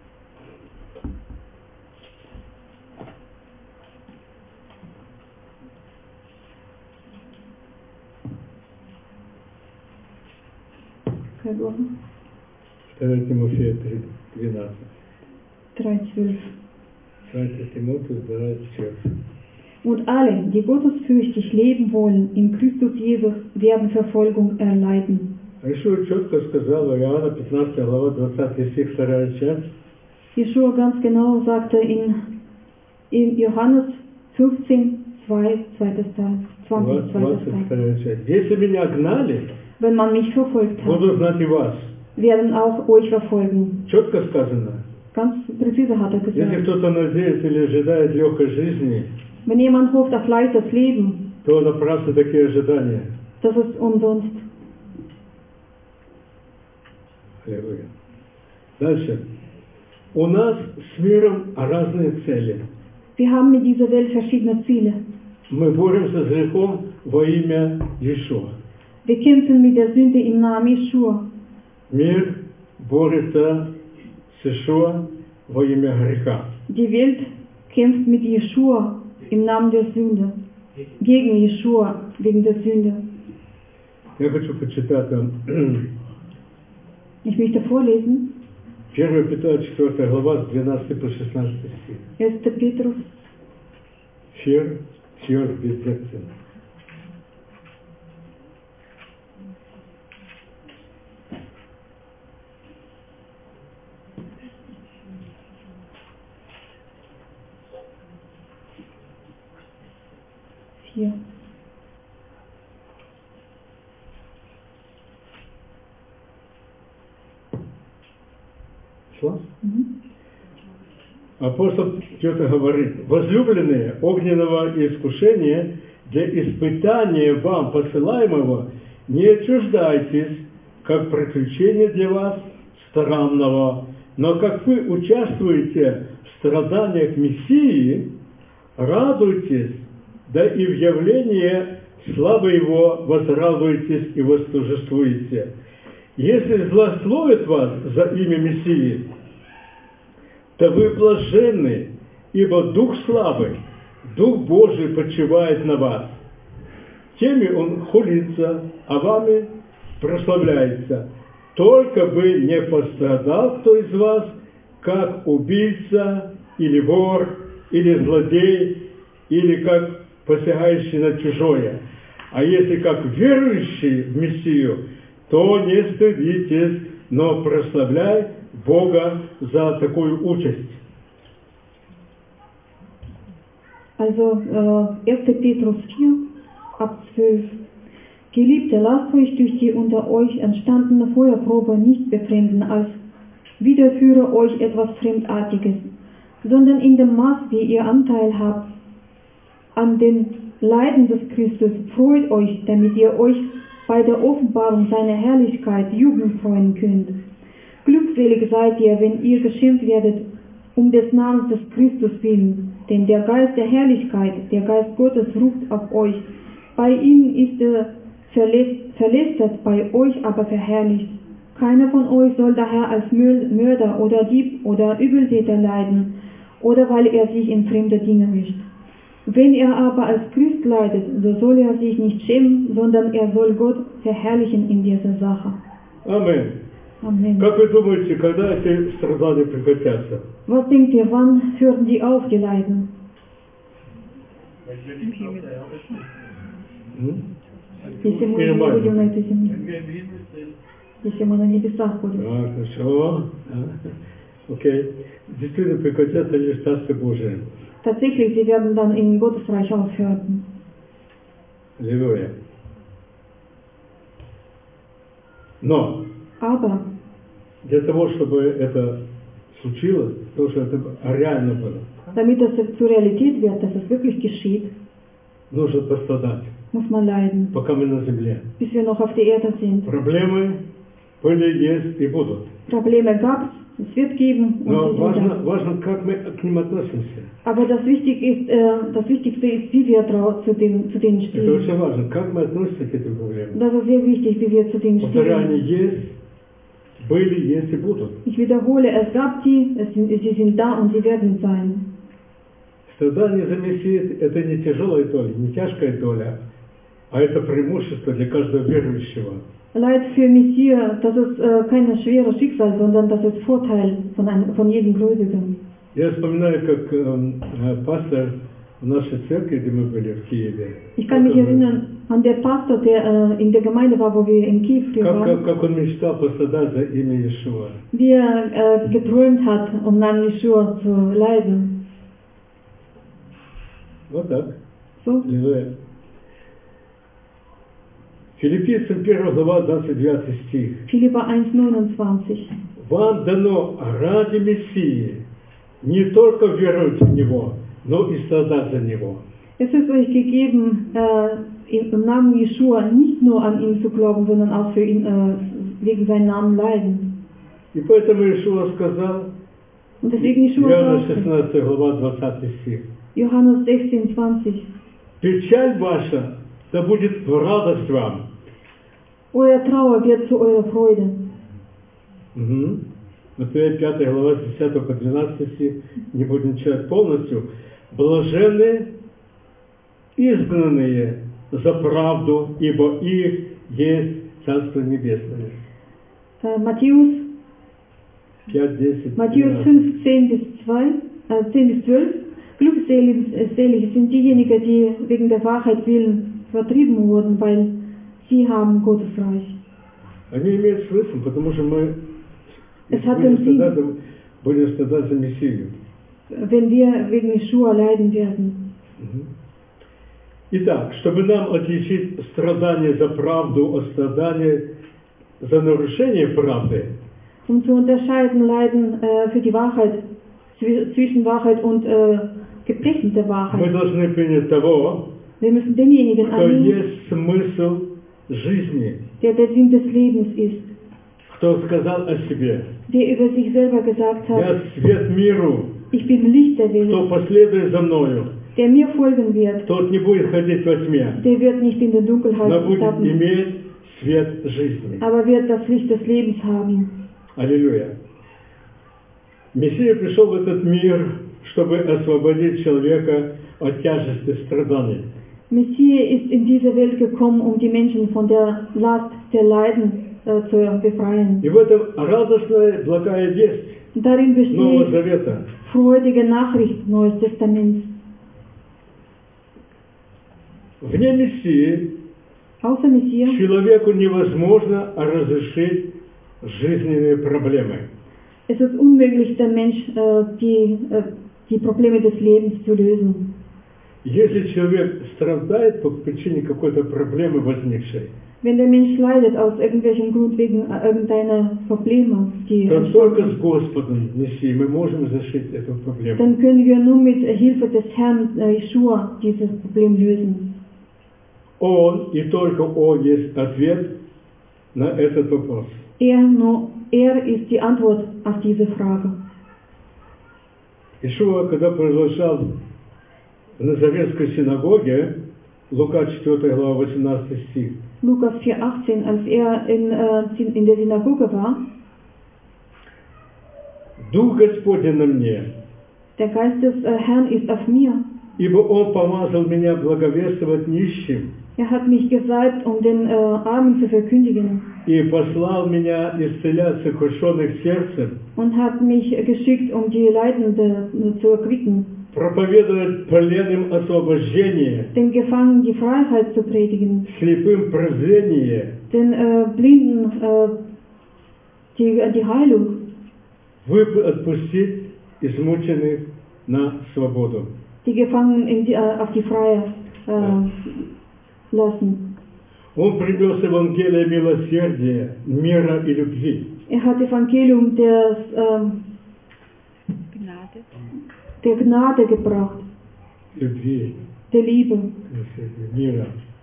Какая глава? второе Тимофея три, двенадцать. drei, zwölf. третье Тимофея два, четыре. Und alle, die gottesfürchtig leben wollen, in Christus Jesus, werden Verfolgung erleiden. А Ишуа четко сказал, Иоанна пятнадцатая глава, двадцатый стих, вторая часть. Jeschua ganz genau sagte in, in Johannes fünfzehn, zwei, zweites Teil, zwanzig, zweites двадцать Teil. вторая часть. Если меня гнали, Wenn man mich verfolgt hat, буду знать и вас. werden auch euch verfolgen. Четко сказано. Ganz präzise hat er Если gesagt. кто-то надеется или ожидает легкой жизни, Wenn jemand hofft auf leichtes Leben, то напрасно такие ожидания. das ist umsonst. Аллилуйя. Дальше. у нас с миром разные цели. Wir haben mit dieser Welt verschiedene Ziele. Мы боремся с грехом во имя Иешуа. Wir kämpfen mit der Sünde im Namen Jeschua. Мир борется с Иешуа во имя греха. Die Welt kämpft mit Jeschua im Namen der Sünde. Gegen Jeschua, wegen der Sünde. Я хочу почитать вам Ich möchte vorlesen. первое Петра, четвёртая глава, с двенадцатого по шестнадцатый стих. erster Petrus. Фер, фер, бездетен. vier. Шла? Mhm. Апостол Петр говорит: возлюбленные, огненного искушения для испытания вам посылаемого не отчуждайтесь, как приключение для вас странного, но как вы участвуете в страданиях Мессии, радуйтесь, да и в явлении славы Его возрадуйтесь и восторжествуете. Если злословят вас за имя Мессии, то вы блаженны, ибо Дух славы, Дух Божий почивает на вас. Теми Он хулится, а вами прославляется. Только бы не пострадал кто из вас, как убийца, или вор, или злодей, или как посягающий на чужое. А если как верующий в Мессию, то не стыдитесь, но прославляй Бога за такую участь. Also äh, erster Petrus vier, ab zwölf. Geliebte, lasst euch durch die unter euch entstandene Feuerprobe nicht befremden, als widerführe euch etwas Fremdartiges, sondern in dem Maß, wie ihr Anteil habt an den Leiden des Christus, freut euch, damit ihr euch bei der Offenbarung seiner Herrlichkeit jubeln freuen könnt. Glückselig seid ihr, wenn ihr geschimpft werdet, um des Namens des Christus willen, denn der Geist der Herrlichkeit, der Geist Gottes ruft auf euch. Bei ihnen ist er verlästert, bei euch aber verherrlicht. Keiner von euch soll daher als Mörder oder Dieb oder Übeltäter leiden, oder weil er sich in fremde Dinge mischt. Wenn er aber als Christ leidet, so soll er sich nicht schämen, sondern er soll Gott verherrlichen in dieser Sache. Amen. Amen. Как вы думаете, когда эти страдания прекратятся? Was denkt ihr, wann hören die auf, die Leiden? Wenn wir nicht auf der Erde sind. М? Если мы Или не мать? будем на этой Wenn земле, wir im Himmel sind. если мы на небесах будем. А, хорошо. А, окей. Действительно прекратятся лишь Царство Божие. Tatsächlich, sie werden dann im Gottesreich aufhören. Аллилуйя. Но Aber для того, чтобы это случилось, то, что это реально было, damit das zur Realität wird, dass es wirklich geschieht, нужно пострадать, muss man leiden, пока мы на земле. bis wir noch auf der Erde sind. Проблемы были, есть и будут. Probleme gab es, es wird geben und Но sie sind важно, da. важно, как мы к ним относимся. Aber das, wichtig ist, äh, das Wichtigste ist, wie wir trau- zu, dem, zu denen Это stehen. очень важно, как мы относимся к этим проблемам. Das ist sehr wichtig, wie wir zu denen Повторяю, они stehen. есть, были, есть и будут. Ich wiederhole, es gab die, es sind, sie sind da und sie werden sein. Страдание за Мессию – это не тяжелая доля, не тяжкая доля, а это преимущество для каждого верующего. Leid für Messias, das ist äh, kein schweres Schicksal, sondern das ist Vorteil von, einem, von jedem Gläubigen. Я вспоминаю, как э, э, пастор в нашей церкви, где мы были в Киеве, Ich kann mich erinnern an den Pastor, der äh, in der Gemeinde war, wo wir in Kiew как, waren, как, как он мечтал пострадать за имя Иешуа. wie er äh, geträumt hat, um Namen Jeschua zu leiden. Вот так. So. Аллилуйя. Филиппийцам первая глава, двадцать девятый стих. Philipper eins neunundzwanzig. Вам дано ради Мессии не только веровать в Него, но и страдать за Него. Es ist euch gegeben, äh, im, im Namen Jeschua nicht nur an ihn zu glauben, sondern auch für ihn, äh, wegen seinen Namen leiden. И поэтому Иешуа сказал, Und deswegen Jeschua Иоанна sagte, шестнадцатая глава, двадцатый стих. Johannes sechzehn, zwanzig, Печаль ваша, да будет в радость вам. euer Trauer wird zu eurer Freude. Угу. Матфея пятая глава, с десятого по двенадцатый стих, не будем читать полностью. Блаженны изгнанные за правду, ибо их есть Царство Небесное. Äh, Matthäus, пять, десять, Matthäus fünf, zehn bis zwei, äh, zehn bis zwölf. Glückselig äh, selig sind diejenigen, die wegen der Wahrheit willen vertrieben wurden, weil sie haben Gottes Reich. Они имеют смысл, потому что мы Es hat будем den Sinn, страдать, будем страдать за Мессию. wenn wir wegen Jeschua leiden werden. Итак, чтобы нам отличить страдания за правду от страдания за нарушение правды, Um zu unterscheiden, Leiden äh, für die Wahrheit, zwi- zwischen Wahrheit und äh, Gebrechen der мы Wahrheit. должны принять того, Wir müssen denjenigen кто annehmen, есть смысл жизни, der der Sinn des Lebens ist, кто сказал о себе. der über sich selber gesagt hat, Я свет миру, ich bin Licht der кто Welt, последует за мною, der mir folgen wird, тот не будет ходить во тьме, der wird nicht in der Dunkelheit но будет tappen, иметь свет жизни. aber wird das Licht des Lebens haben. Аллилуйя. Мессия пришел в этот мир, чтобы освободить человека от тяжести страданий. Messias ist in diese Welt gekommen, um die Menschen von der Last der Leiden äh, zu befreien. И в этом радостная, благая весть Darin Нового besteht Завета. freudige Nachricht Neues Testaments. Вне Мессии Außer Messias человеку невозможно разрешить жизненные проблемы. es ist unmöglich, der Mensch äh, die, äh, die Probleme des Lebens zu lösen. Если человек страдает по причине какой-то проблемы возникшей, Wenn der Mensch leidet aus irgendwelchem Grund wegen äh, irgendeiner Probleme, die то только entstanden, с Господом Мессией мы можем разрешить эту проблему. dann können wir nur mit Hilfe des Herrn äh, Jeschua dieses Problem lösen. Он и только Он есть ответ на этот вопрос. Er, nur, er ist die Antwort auf diese Frage. Ишуа, когда продолжал в Назаретской синагоге, Лука четвёртая глава, восемнадцатый стих, Lukas vier achtzehn, als er in, äh, in der Synagoge war, «Дух Господень на мне, der Geist des äh, Herrn ist auf mir. ибо Он помазал меня благовествовать нищим, Er hat mich gesalbt, um den äh, Armen zu verkündigen и послал меня исцелять сокрушенных сердцем, und hat mich geschickt, um die Leidenden äh, zu erquicken, проповедовать пленным освобождение, den Gefangenen die Freiheit zu predigen, слепым прозрение, den äh, Blinden äh, die, die Heilung, выпу- отпустить измученных на свободу». die Gefangenen in die, äh, auf die Freiheit äh, lassen. Он принес Евангелие милосердия, мира и любви. Er hat Evangelium des, ähm, Gnade. der Gnade gebracht, Любви, der Liebe милосердия, мира.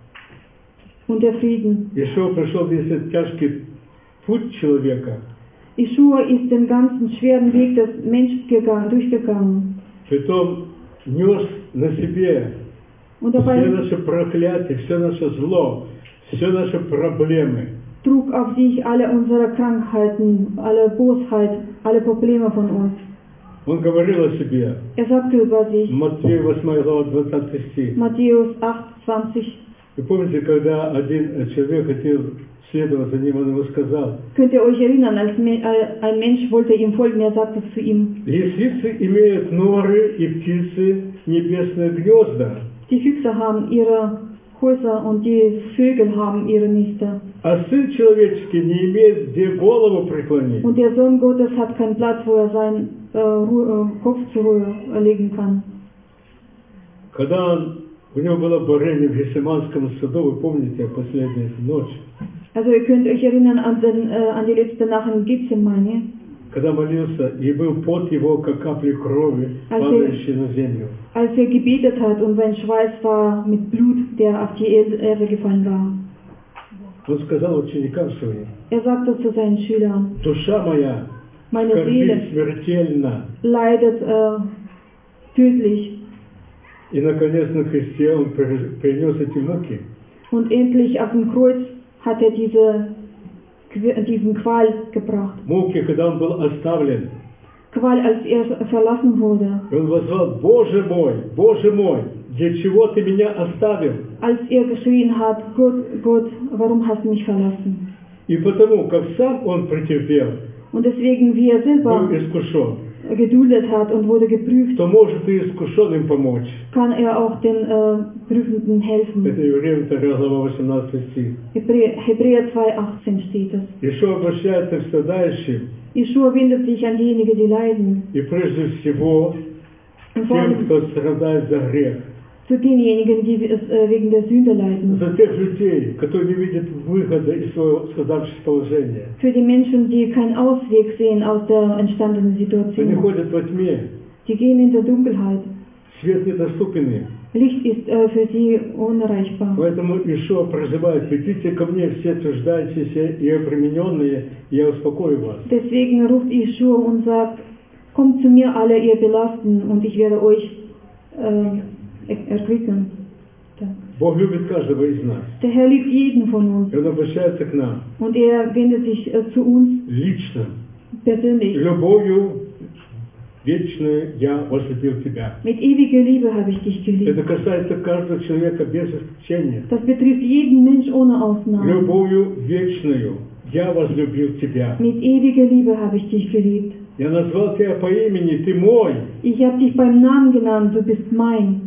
und der Frieden. Ишуа прошел весь этот тяжкий путь человека, Jeschua ist den ganzen schweren Weg des Menschen gegangen, durchgegangen. притом нес на себе Und все dabei наши проклятия, все наше зло, все наши проблемы. trug auf sich alle unsere Krankheiten, alle Bosheit, alle Probleme von uns. Он говорил о себе. Er sagte über sich, Матфея восьмая глава, двадцатый стих. Matthäus acht, zwanzig, Вы помните, когда один человек хотел следовать за ним, он ему сказал: könnt ihr euch erinnern, als Me- äh, ein Mensch wollte ihm folgen, er sagte zu ihm, лисицы имеют норы и птицы небесные гнезда, die Füchse haben ihre Häuser und die Vögel haben ihre Nester. а Сын Человеческий не имеет где голову преклонить. Und der Sohn Gottes hat keinen Platz, wo er seinen äh, Ruhe, äh, Kopf zur Ruhe äh, legen kann. Когда он, у него было борение в Гефсиманском саду, вы помните, последняя ночь, Also ihr könnt euch erinnern an, den, äh, an die letzte Nacht in Gethsemane, когда молился, и был пот его, как капли крови, А ты- падающие на землю. als er gebetet hat und sein Schweiß war mit Blut, der auf die Erde Erde gefallen war. Он сказал ученикам своим: Er sagte zu seinen Schülern, душа моя Meine скорбит Seele смертельно. leidet äh, tödlich. И, наконец, на кресте Он перенес эти муки. Und endlich auf dem Kreuz hat er diese, diesen Qual gebracht. Муки, когда Он был оставлен. Qual, als er verlassen wurde. И Он воззвал: Боже мой, Боже мой, для чего Ты меня оставил? Als er geschrien hat: Gott, Gott, warum hast du mich verlassen? И потому, как сам Он претерпел, Und deswegen, wie er selber был искушен, geduldet hat und wurde geprüft, то может и искушенным помочь. kann er auch den äh, Prüfenden helfen. Это Евреям вторая глава восемнадцатый стих. Hebräer, Hebräer zwei achtzehn steht es. Ишуа обращается к страдающим, Yeshua wendet sich an diejenigen, die leiden. и прежде всего Und vor тем, allem кто страдает за грех. zu denjenigen, die äh, wegen der Sünde leiden. За тех людей, которые не видят выхода из своего создавшегося положения. Für die Menschen, die keinen Ausweg sehen aus der entstandenen Они Situation. ходят во тьме, Die gehen in der Dunkelheit. свет недоступен им. Licht ist äh, für sie unerreichbar. Поэтому Ишуа призывает: придите ко мне все труждающиеся и обремененные, и я успокою вас. Deswegen ruft Yeshua und sagt: Kommt zu mir alle, ihr Belasten, und ich werde euch äh, erquicken. Da. Бог любит каждого из нас. Der Herr liebt jeden von uns. И Он обращается к нам Und er wendet sich äh, zu uns лично. persönlich. Любовью вечную я возлюбил тебя. Mit ewiger Liebe habe ich dich geliebt. Это касается каждого человека без исключения. Das betrifft jeden Mensch ohne Ausnahme. Любовью вечную я возлюбил тебя. Mit ewiger Liebe habe ich dich geliebt. Я назвал тебя по имени, ты мой. Ich habe dich beim Namen genannt, du bist mein.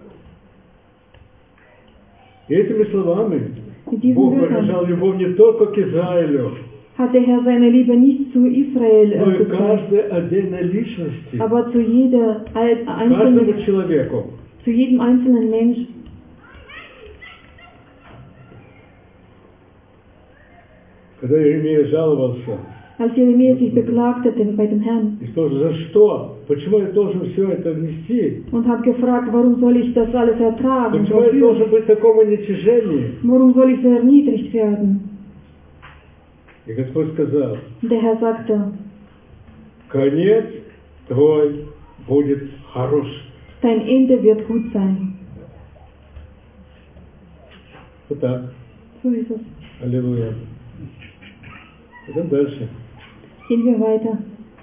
И этими словами Mit diesen Бог Wörtern выражал любовь не только к Израилю, hat der Herr seine Liebe nicht zu Israel но äh, и gezeigt, каждой отдельной личности, aber zu, jeder, ein- каждому einzelnen, человеку. zu jedem einzelnen Mensch. Когда Иеремия жаловался, Als Jeremia sich beklagte dem- bei dem Herrn и сказал: за что? Почему я должен все это нести? und hat gefragt, warum soll ich das alles ertragen? Почему я Wofür? должен быть в таком уничижении? Warum soll ich so erniedrigt werden? И Господь сказал: Der Herr sagte: конец твой будет хорош. Dein Ende wird gut sein. Вот так. So ist es. Аллилуйя. Идем дальше. Gehen wir weiter.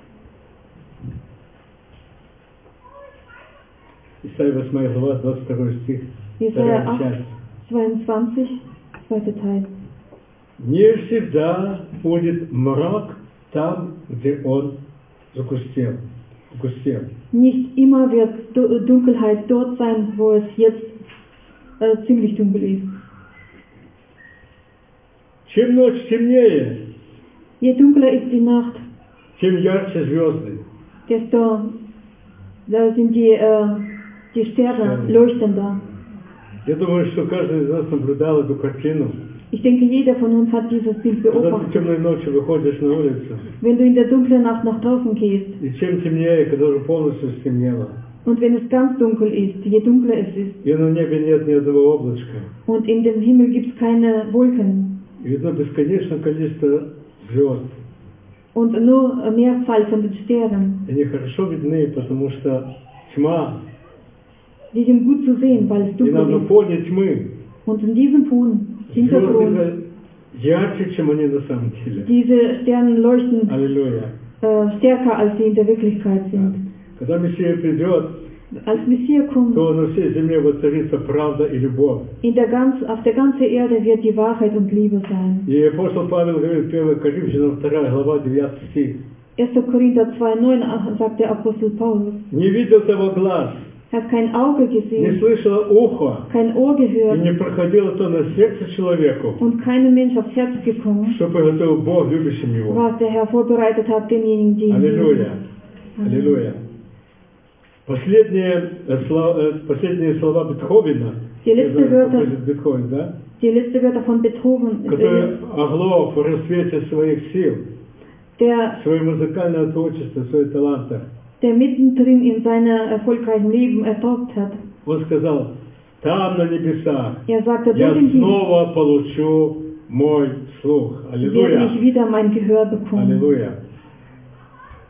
Исайя восьмая глава, двадцать второй стих. Jesaja Вторая acht, часть. zweiundzwanzig, zweiter Teil. Не всегда будет мрак там, где он загустел. Густел. Nicht immer wird Du- Dunkelheit dort sein, wo es jetzt äh, ziemlich dunkel ist. Чем ночь темнее, Je dunkler ist die Nacht, тем ярче звезды. desto da sind die, äh, die Sterne leuchtender. Я думаю, что каждый из нас наблюдал эту картину. Ich denke, jeder von uns hat dieses Bild Когда ты beobachtet. темной ночью выходишь на улицу, Wenn du in der dunklen Nacht nach draußen gehst и чем темнее, когда уже полностью стемнело, und wenn es ganz dunkel ist, je dunkler es ist и на небе нет ни одного облачка, und in dem Himmel gibt es keine Wolken и видно бесконечное количество звезд. und nur Mehrzahl von den Sternen, И они хорошо видны, потому что тьма, die sind gut zu sehen, weil es и на, dunkel на ist. фоне тьмы Und in diesem Fon, Hintergrund, звезды ярче, чем они на самом деле. diese Sterne leuchten Аллилуйя. äh, stärker, als sie in der Wirklichkeit sind. Когда Мессия придет, Als Messias kommt, то на всей земле воцарится правда и любовь. in der ganz, auf der ganzen Erde wird die Wahrheit und Liebe sein. И апостол Павел говорит, первое Коринфянам вторая глава, девятый стих. erster Korinther zwei neun sagt der Apostel Paulus, Не видел того глаз, er hat kein Auge не gesehen, слышало ухо, kein Ohr и gehört не проходило то на сердце человеку, und keinem Mensch aufs Herz gekommen, что приготовил Бог любящим его. was der Herr vorbereitet hat denjenigen, die ihn Аллилуйя. lieben. Аллилуйя. Последние, э, слова, э, последние слова Бетховена, Die letzte я знаю, Wörter- какой здесь Бетховен, да? Die letzten Wörter von Beethoven, Который äh, оглох в расцвете своих сил, der, свое музыкальное творчество, свои таланты. der mittendrin in seinem erfolgreichen Leben ertaucht hat. Он сказал: там на небесах Er sagte, я dort im Himmel снова получу мой слух. werde ich Аллилуйя. wieder mein Gehör bekommen. Аллилуйя.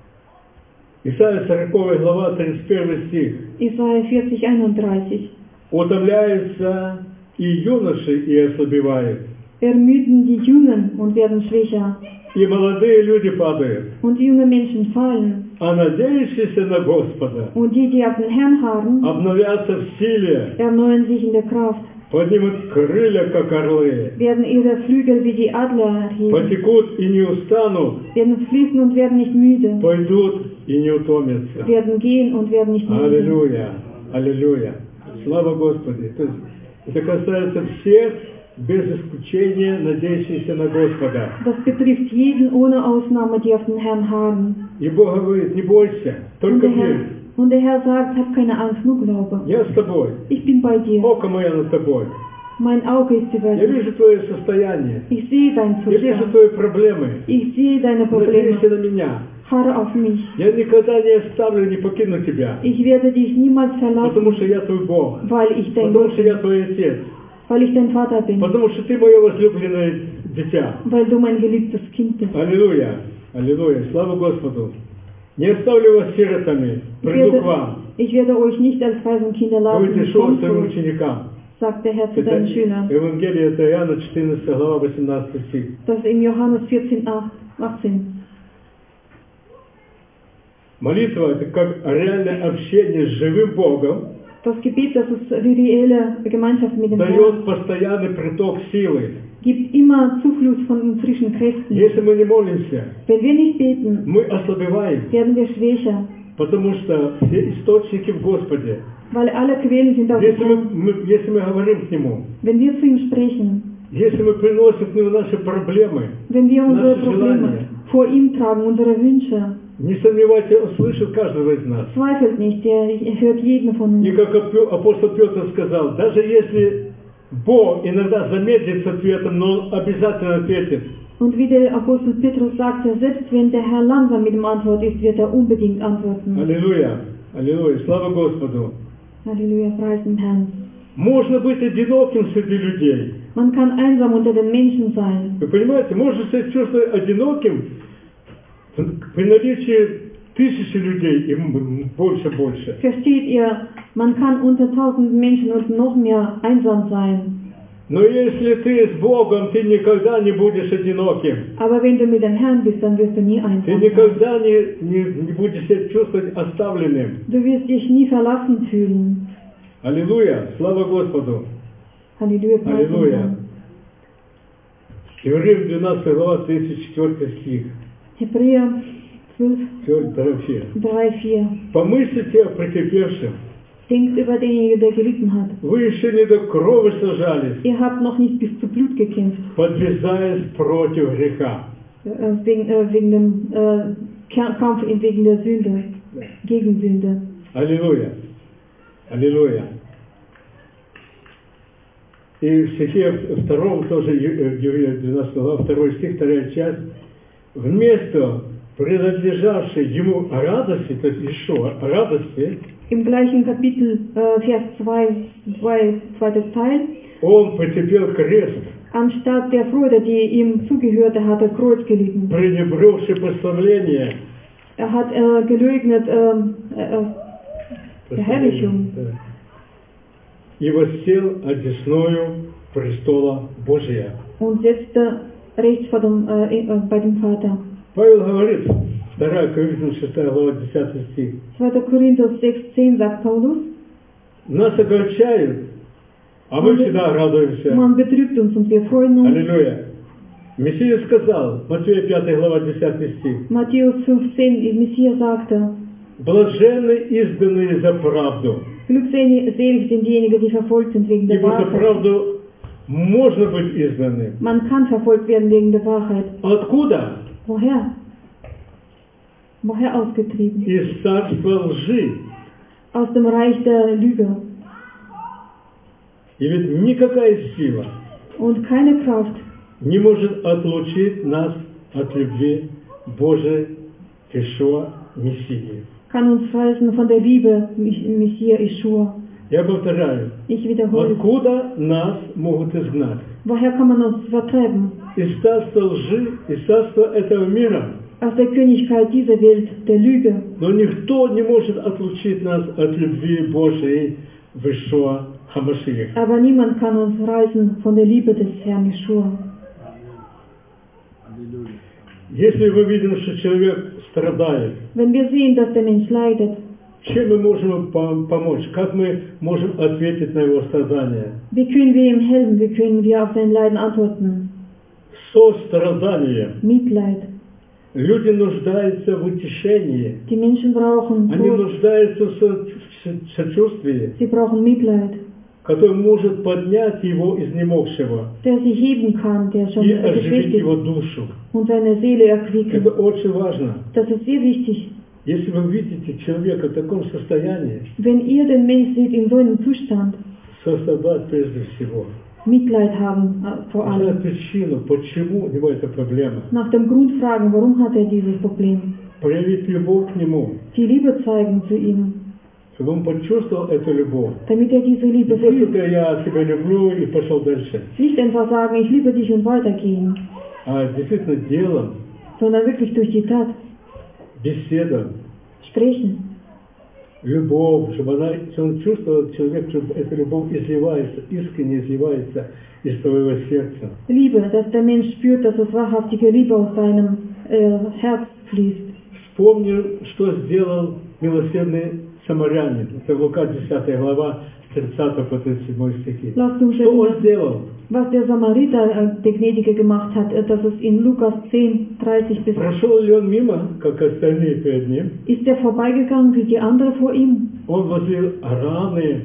Исайя сороковая глава, тридцать первый стих. Jesaja vierzig, einunddreißig. Утомляются и юноши, и ослабевают, Ermüden die Jungen und werden schwächer. и молодые люди падают. Und junge Menschen fallen. А надеющиеся на Господа Und die, die auf den Herrn harren, обновятся в силе, erneuern sich in der Kraft, поднимут крылья, как орлы, werden ihre Flügel wie die Adler erheben, потекут и не устанут, werden fließen und werden nicht müde, пойдут и не утомятся. werden gehen und werden nicht müde. Аллилуйя, аллилуйя. Слава Господи. То есть это касается всех, без исключения, надеющихся на Господа. Das betrifft jeden ohne Ausnahme, die auf den Herrn harren. И Бог говорит, не бойся, Und только der, Herr, верь. und der Herr sagt, hab keine Angst, nur glaube. Я с тобой. Ich bin bei dir. Око мое над тобой. Mein Auge ist über Я dir. вижу твое состояние. Ich sehe deinen Я вижу Zustand. твои проблемы. Ich sehe deine Probleme. Надейся на меня. Harre auf mich. Я никогда не оставлю, не покину тебя. Ich werde dich niemals verlassen, Потому что я твой Бог. weil ich dein Потому Gott что bin, я твой отец. weil ich dein Vater bin, Потому что ты мое возлюбленное дитя. weil du mein geliebtes Kind bist. Аллилуйя. Аллилуйя. Слава Господу. Не оставлю вас сиротами. Ich Приду к werde, вам. ich werde euch nicht als Waisenkinder lassen, Говорит ich Ишуа komme своим zurück, ученикам. sagt der Herr zu Это deinen Schülern. Евангелие от Иоанна, четырнадцатая глава, восемнадцатый стих. Das ist in Johannes vierzehn, achtzehn. Молитва – это как реальное общение с живым Богом, Das Gebet, das ist die reelle Gemeinschaft mit dem Herrn, дает постоянный приток силы. gibt immer Zufluss von frischen Kräften. Если мы не молимся, Wenn wir nicht beten, мы ослабеваем, werden wir schwächer, потому что все источники в Господе. weil alle Quellen sind auf dem Если мы, Herrn. мы- если мы говорим к Нему, Wenn wir zu ihm sprechen, если мы приносим к Нему наши проблемы, wenn wir unsere Наши Probleme желания. vor ihm tragen, unsere Wünsche, не сомневайтесь, Он слышит каждого из нас. zweifelt nicht, er hört jeden von И uns. как апо- апостол Петр сказал, даже если Бог иногда замедлит с ответом, но Он обязательно ответит. Und wie der Apostel Petrus sagte, selbst wenn der Herr langsam mit dem Antwort ist, wird er unbedingt antworten. Аллилуйя, аллилуйя, слава Господу. Halleluja, preis dem Herrn. Можно быть одиноким среди людей. Man kann einsam unter den Menschen sein. Вы понимаете, можно себя чувствовать одиноким при наличии тысячи людей и м- больше, больше. Versteht ihr, man kann unter tausenden Menschen und noch mehr einsam sein. Но если ты с Богом, ты никогда не будешь одиноким. Aber wenn du mit dem Herrn bist, dann wirst du nie Ты einsam sein. никогда не, не, не будешь себя чувствовать оставленным. Du wirst dich nie verlassen fühlen. Аллилуйя, слава Господу. Halleluja, preis dem Аллилуйя. Herrn. Евреям двенадцатая глава, тридцать четвёртый стих. Hebräer zwölf, Четвёртый. drei, vier. Помыслите о претерпевшем. Denkt über denjenigen, der gelitten hat. Вы еще не до крови сажались, Ihr habt noch nicht bis zu Blut gekämpft, подвязаясь против греха. äh, wegen, äh, wegen dem äh, Ka- Kampf wegen der Sünde, gegen Sünde. Аллилуйя. Аллилуйя. И в стихе втором, тоже Еврея двенадцатая глава, второй стих, вторая часть. Вместо принадлежавшей ему радости, то есть Ишуа, радости, Im gleichen Kapitel, äh, Vers zwei, zwei, zweites Teil, он потерпел крест, anstatt der Freude, die ihm zugehörte, hat er Kreuz gelitten. пренебрегший прославление. Er hat äh, geleugnet ähm, äh, Verherrlichung Да. И воссел одесную престола Божия. und setzte rechts vor dem, äh, äh, bei dem Vater. Павел говорит, вторая Коринфянам шестая глава, десятый стих. zweiter Korinther sechs, zehn sagt Paulus, Нас огорчают, а мы всегда радуемся. man betrübt uns und wir freuen uns. Аллилуйя. Мессия сказал, Матфея пятая глава, десятый стих. Matthäus fünfzehn, Messias sagte, Блаженны изгнанные за правду. glückselig sind diejenigen, die verfolgt sind wegen der Ибо за Wahrheit. правду можно быть изгнанным. Man kann verfolgt werden wegen der Wahrheit. Откуда? Woher? Woher ausgetrieben? Из царства лжи. Aus dem Reich der Lüge. И ведь никакая сила Und keine Kraft не может отлучить нас от любви Божией к Ишуа Мессии. kann uns fressen von der Liebe, Messias Yeshua. Я повторяю, Ich wiederhole. откуда нас могут изгнать? Woher kann man uns vertreiben? Из царства лжи, из царства этого мира. aus der Königkeit dieser Welt, der Lüge. Но никто не может отлучить нас от любви Божией в Ишуа Хамашиах. Aber niemand kann uns reißen von der Liebe des Herrn Jeschua. Если мы видим, что человек страдает, Wenn wir sehen, dass der Mensch leidet, чем мы можем ему пом- помочь? Как мы можем ответить на его страдания? wie können wir ihm helfen? Wie können wir auf sein Leiden antworten? Сострадание. Mitleid. Люди нуждаются в утешении. Die Menschen brauchen Они Trost. нуждаются в со- в сочувствии, Sie brauchen Mitleid, которое может поднять его изнемогшего der sich heben kann, der schon и äh, оживить geschwächt его ist душу. und seine Seele erquicken. Это очень важно. Das ist sehr wichtig. Если вы видите человека в таком состоянии, Wenn ihr den Mensch seht in so einem Zustand, сострадать прежде всего. Mitleid haben äh, vor Знать allem. причину, почему у него эта проблема. Nach dem Grund fragen, warum hat er dieses Problem? Проявить любовь к нему, Die Liebe zeigen zu ihm, чтобы он почувствовал эту любовь. damit er diese Не Liebe просто fühlt. говоря, я тебя люблю и пошел дальше, Nicht einfach sagen, ich liebe dich und weitergehen, а действительно делом, sondern wirklich durch die Tat беседом, sprechen. любовь, чтобы она, чтобы он чувствовал человек, чтобы эта любовь изливается, искренне изливается из твоего сердца. Liebe, dass der Mensch spürt, dass es wahrhaftige Liebe aus seinem äh, Herz fließt. Вспомни, что сделал милосердный самарянин. Это Лука десятая глава, с тридцатого по тридцать седьмой стихи. Lasst uns Что он erinnern, сделал? was der Samariter, äh, der Gnädige, gemacht hat. äh, Das ist in Lukas zehn, dreißig bis. Прошел ли он мимо, как остальные перед ним? Ist er vorbeigegangen wie die anderen vor ihm? Он возлил раны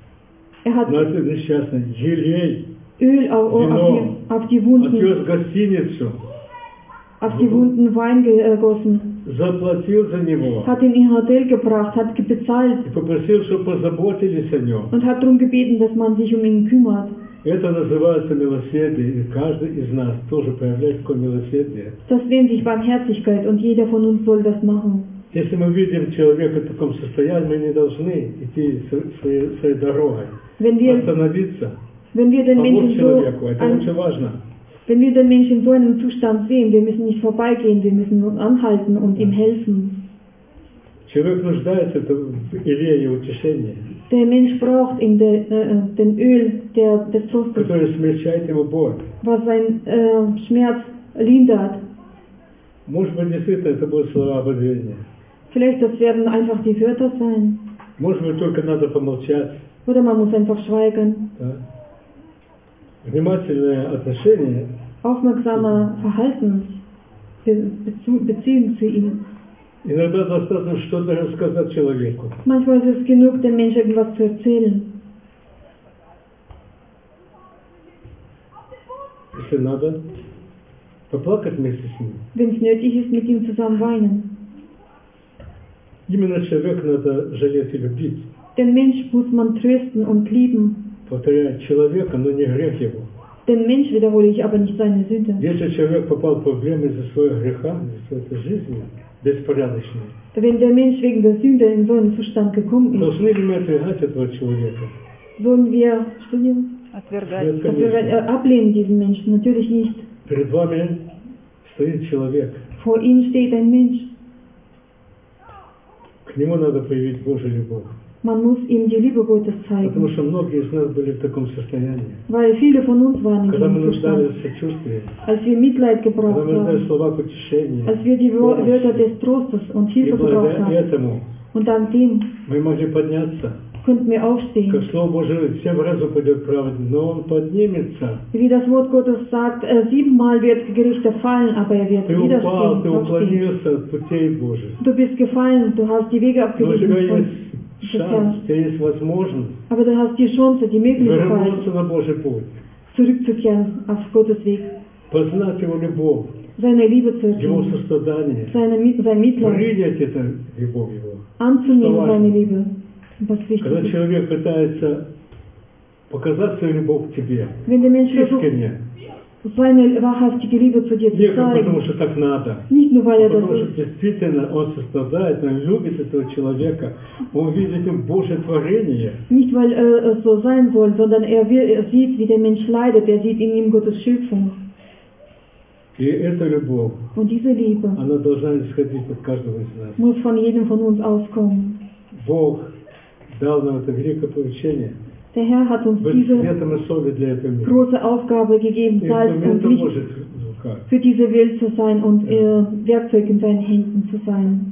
Er hat на этот несчастный, елей, Öl auf, auf, Вино. die, auf die Wunden, отвез в гостиницу, auf die Wunden Wein gegossen, заплатил за него hat ihn in ein Hotel gebracht, hat ge- bezahlt и попросил, чтобы позаботились о нем. und hat darum gebeten, dass man sich um ihn kümmert. Это называется милосердие, и каждый из нас тоже проявляет такое милосердие. Das nennt sich Barmherzigkeit und jeder von uns soll das machen. Если мы видим человека в таком состоянии, мы не должны идти с- своей, своей дорогой. Wenn wir, Остановиться, wenn wir den помочь Menschen so человеку, это ein, очень важно. wenn wir den Menschen in so einem Zustand sehen, wir müssen nicht vorbeigehen, wir müssen uns anhalten und ihm helfen. Человек нуждается в илее и утешении, Der Mensch braucht in der, äh, den Öl der, des Trostes, которое смягчает его боль. was sein äh, Schmerz lindert. Может быть, действительно, это будут слова ободрения. Vielleicht das werden einfach die Wörter sein. Может быть, только надо помолчать. Oder man muss einfach schweigen. Да? Внимательное отношение Aufmerksamer Verhalten, Be Bezu Beziehung zu ihm. иногда достаточно что-то рассказать человеку. Manchmal ist es genug, dem Menschen irgendwas zu erzählen. Если надо, поплакать вместе с ним. Wenn es nötig ist, mit ihm zusammen weinen. Именно человека надо жалеть и любить. Den Mensch muss man trösten und lieben. Повторяю, человека, но не грех его. Den Mensch wiederhole ich aber nicht seine Sünde. Если человек попал в проблемы из-за своего греха, из-за этой жизни беспорядочной, Wenn der Mensch wegen der Sünde in so einen Zustand gekommen ist, должны ли мы отвергать этого человека? sollen wir studieren? Отвергать. Нет, Dass wir, конечно. äh, ablehnen diesen Menschen? Natürlich nicht. Перед вами стоит человек. Vor ihnen steht ein Mensch. К нему надо проявить Божью любовь. Man muss ihm die Liebe Gottes Потому zeigen. что многие из нас были в таком состоянии. Weil viele von uns waren in Когда мы diesem нуждались Zustand. в сочувствии, Als wir Mitleid gebraucht когда мы нуждались в haben. словах утешения, Als wir die Wo- Wörter des Trostes und и Hilfe gebraucht благодаря haben. этому Und dank dem мы могли подняться. konnten wir Как aufstehen. Слово Божие говорит, семь раз упадет праведник, но он поднимется. Wie das Wort Gottes sagt, äh, siebenmal wird Gerichter fallen, aber er wird Ты wieder упал, ты stehen, aufstehen. уклонился от путей Божьих. Du bist gefallen, du hast die Wege Но у тебя abgewichen. von- есть шанс, у тебя есть возможность Aber du hast die Chance, die Möglichkeit, вернуться на Божий путь, zurückzukehren auf Gottes Weg. познать Его любовь, Seine Liebe zu Его erkennen, сострадание, seine, Mi- sein Mitleid, принять эту любовь Его. anzunehmen, Что seine важно? Liebe. Was wichtig Когда ist. человек пытается показать свою любовь к тебе, Wenn der Mensch versucht, искренне, seine wahrhaftige Liebe zu dir не zu как потому, zeigen, что так надо, nicht nur weil а er das потому что ist, действительно он сострадает, он любит этого человека, он видит в нем Божье творение, nicht weil äh, es so sein soll, sondern er, will, er sieht, wie der Mensch leidet, er sieht in ihm Gottes Schöpfung. И эта любовь, Und diese Liebe она должна исходить от каждого из нас. muss von jedem von uns auskommen. Бог дал нам это великое поручение. Der Herr hat uns Быть diese светом и солью для этого мира. große Aufgabe gegeben, Salz und Инструментом Licht Божьих в руках. für diese Welt zu sein und äh, Werkzeug in seinen Händen zu sein.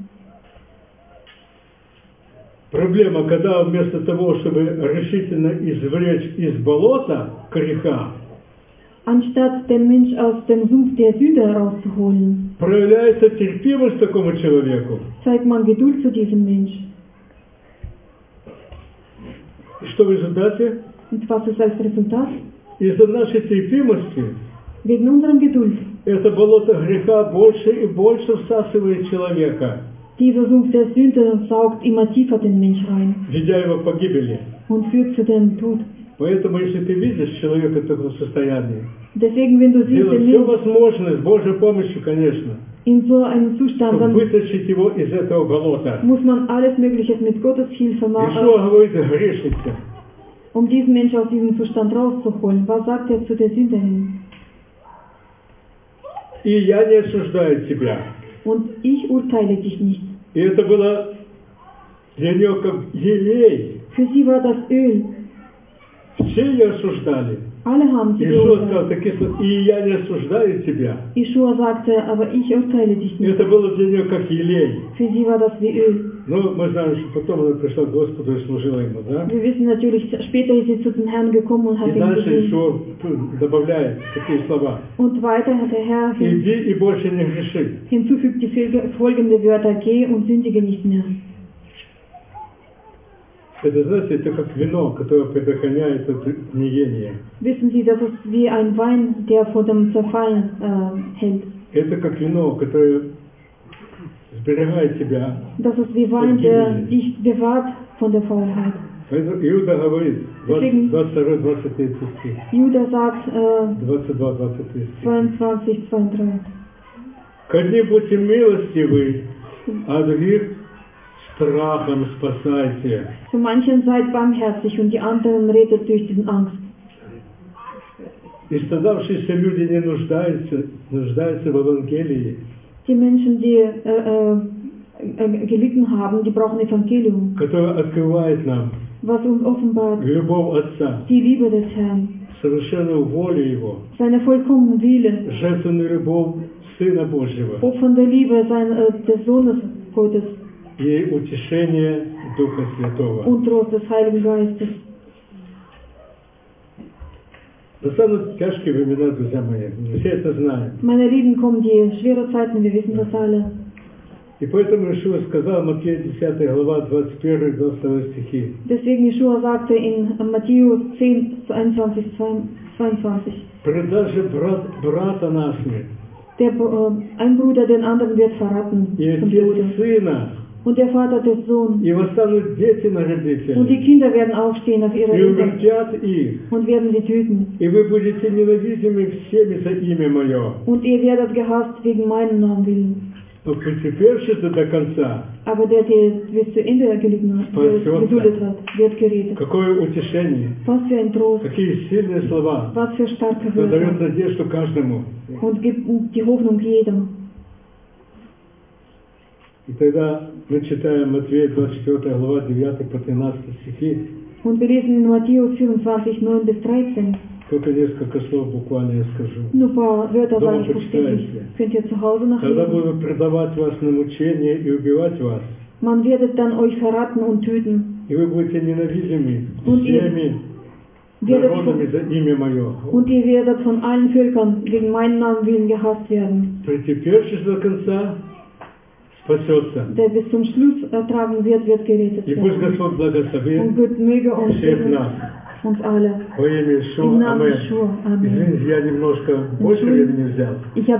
Проблема, когда вместо того, чтобы решительно извлечь из болота греха, Anstatt den Mensch aus dem Sumpf der Sünde herauszuholen, проявляется терпимость такому человеку. zeigt man Geduld zu diesem Mensch. И что в результате? Und was ist als Resultat? Из-за нашей терпимости Wegen unserer Geduld. это болото греха больше и больше всасывает человека, Dieser Sumpf der Sünde saugt immer tiefer den Mensch rein ведя его к погибели. und führt zu dem Tod. Поэтому, если ты видишь человека в таком состоянии, Deswegen, wenn du siehst делай den все Mensch возможное, с Божьей помощью, конечно, in so einem Zustand, чтобы dann вытащить его из этого болота. muss man alles Mögliche mit Gottes Hilfe machen, Ишуа говорит, грешница, um diesen Mensch aus diesem Zustand rauszuholen. Was sagt er zu der Sünderin? и я не осуждаю тебя. Und ich urteile dich nicht. И это было для нее как елей. Für sie war das Öl. Все ее осуждали. Alle haben sie Ишуа geurteilt. сказал такие слова, и я не осуждаю тебя. Ischua sagte, aber ich urteile dich И nicht. это было для нее как елей. Für sie war das wie Öl. Но мы знаем, что потом она пришла к Господу и служила ему, да? Wir wissen natürlich, später ist sie zu dem Herrn gekommen und hat И ihn дальше gesehen. Ишуа добавляет такие слова. Und weiter hat der Herr hin- Иди и больше не греши. hinzufügt die folge- folgende Wörter: Geh und sündige nicht mehr. Это, знаете, это как вино, которое предохраняет от гниения. Wissen Sie, das ist wie ein Wein, der vor dem Zerfallen äh, hält. Это как вино, которое сберегает тебя. Das ist wie Wein, der dich bewahrt von der Faulheit. Поэтому Иуда говорит, Deswegen- двадцать второй двадцать третий стих, Judah sagt äh, двадцать два двадцать три стих. zweiundzwanzig, zweiunddreißig. К одним будьте милостивы, а других страхом спасайте. Zu manchen seid barmherzig und die anderen redet durch den Angst. Истрадавшиеся люди не нуждаются, нуждаются в Евангелии, Die Menschen, die äh, äh, äh, gelitten haben, die brauchen Evangelium, которое открывает нам was uns offenbart любовь Отца, die Liebe des Herrn, совершенную волю Его, seine vollkommene Wille, жертвенную любовь Сына Божьего offene Liebe sein, äh, des Sohnes Gottes и утешение Духа Святого. und Trost des Heiligen Geistes. Настанут тяжкие времена, друзья мои, мы все это знаем. Meine Lieben, kommen die schwere Zeiten, wir wissen das alle. И поэтому Ишуа сказал, Матфея десятая глава, двадцать первый двадцать второй стихи, Deswegen Yeshua sagte in Matthäus zehn, einundzwanzig, zweiundzwanzig, «Предаже брат, брата насмерть, der, äh, ein Bruder den anderen wird verraten и zum отец Tode. сына, Und der Vater des Sohnes. и восстанут дети на Und die родителей, Kinder werden aufstehen auf ihre и Eltern увертят их, und werden sie töten. и вы будете ненавидимы всеми за имя Мое. Und ihr werdet gehasst wegen meinem Namen willen. Но претерпевший-то до конца, Aber der, der bis zu Ende gelitten hat, der Spasiota. geduldet hat, wird gerettet. какое утешение, Was für ein Trost, какие сильные слова, was für starke что дает Wörter. надежду каждому. Und gibt die Hoffnung jedem. И тогда мы читаем Матфея двадцать четвёртая глава, девятый по тринадцатый стихи, Und wir lesen in Matthäus vierundzwanzig, neun bis dreizehn. только несколько слов буквально я скажу. Nur ein paar Wörter Дома sage ich buchstäblich. почитайте. Könnt ihr zu Hause Когда nachlesen. будут предавать вас на мучение и убивать вас, Man wird dann euch verraten und töten. и вы будете ненавидимы Und ihr всеми werdet народами von, за имя Мое. und ihr werdet von allen Völkern wegen meinen Namen willen gehasst werden. Претерпевший до конца спасется. Der bis zum Schluss ertragen wird, wird gerettet И пусть werden. Господь Und благословит Gott möge uns всех segnen, нас. uns alle. Во имя Im Ишуа. Namen Аминь. Yeshua. Amen. Извините, я немножко больше Entschuldigung. времени взял. Ich habe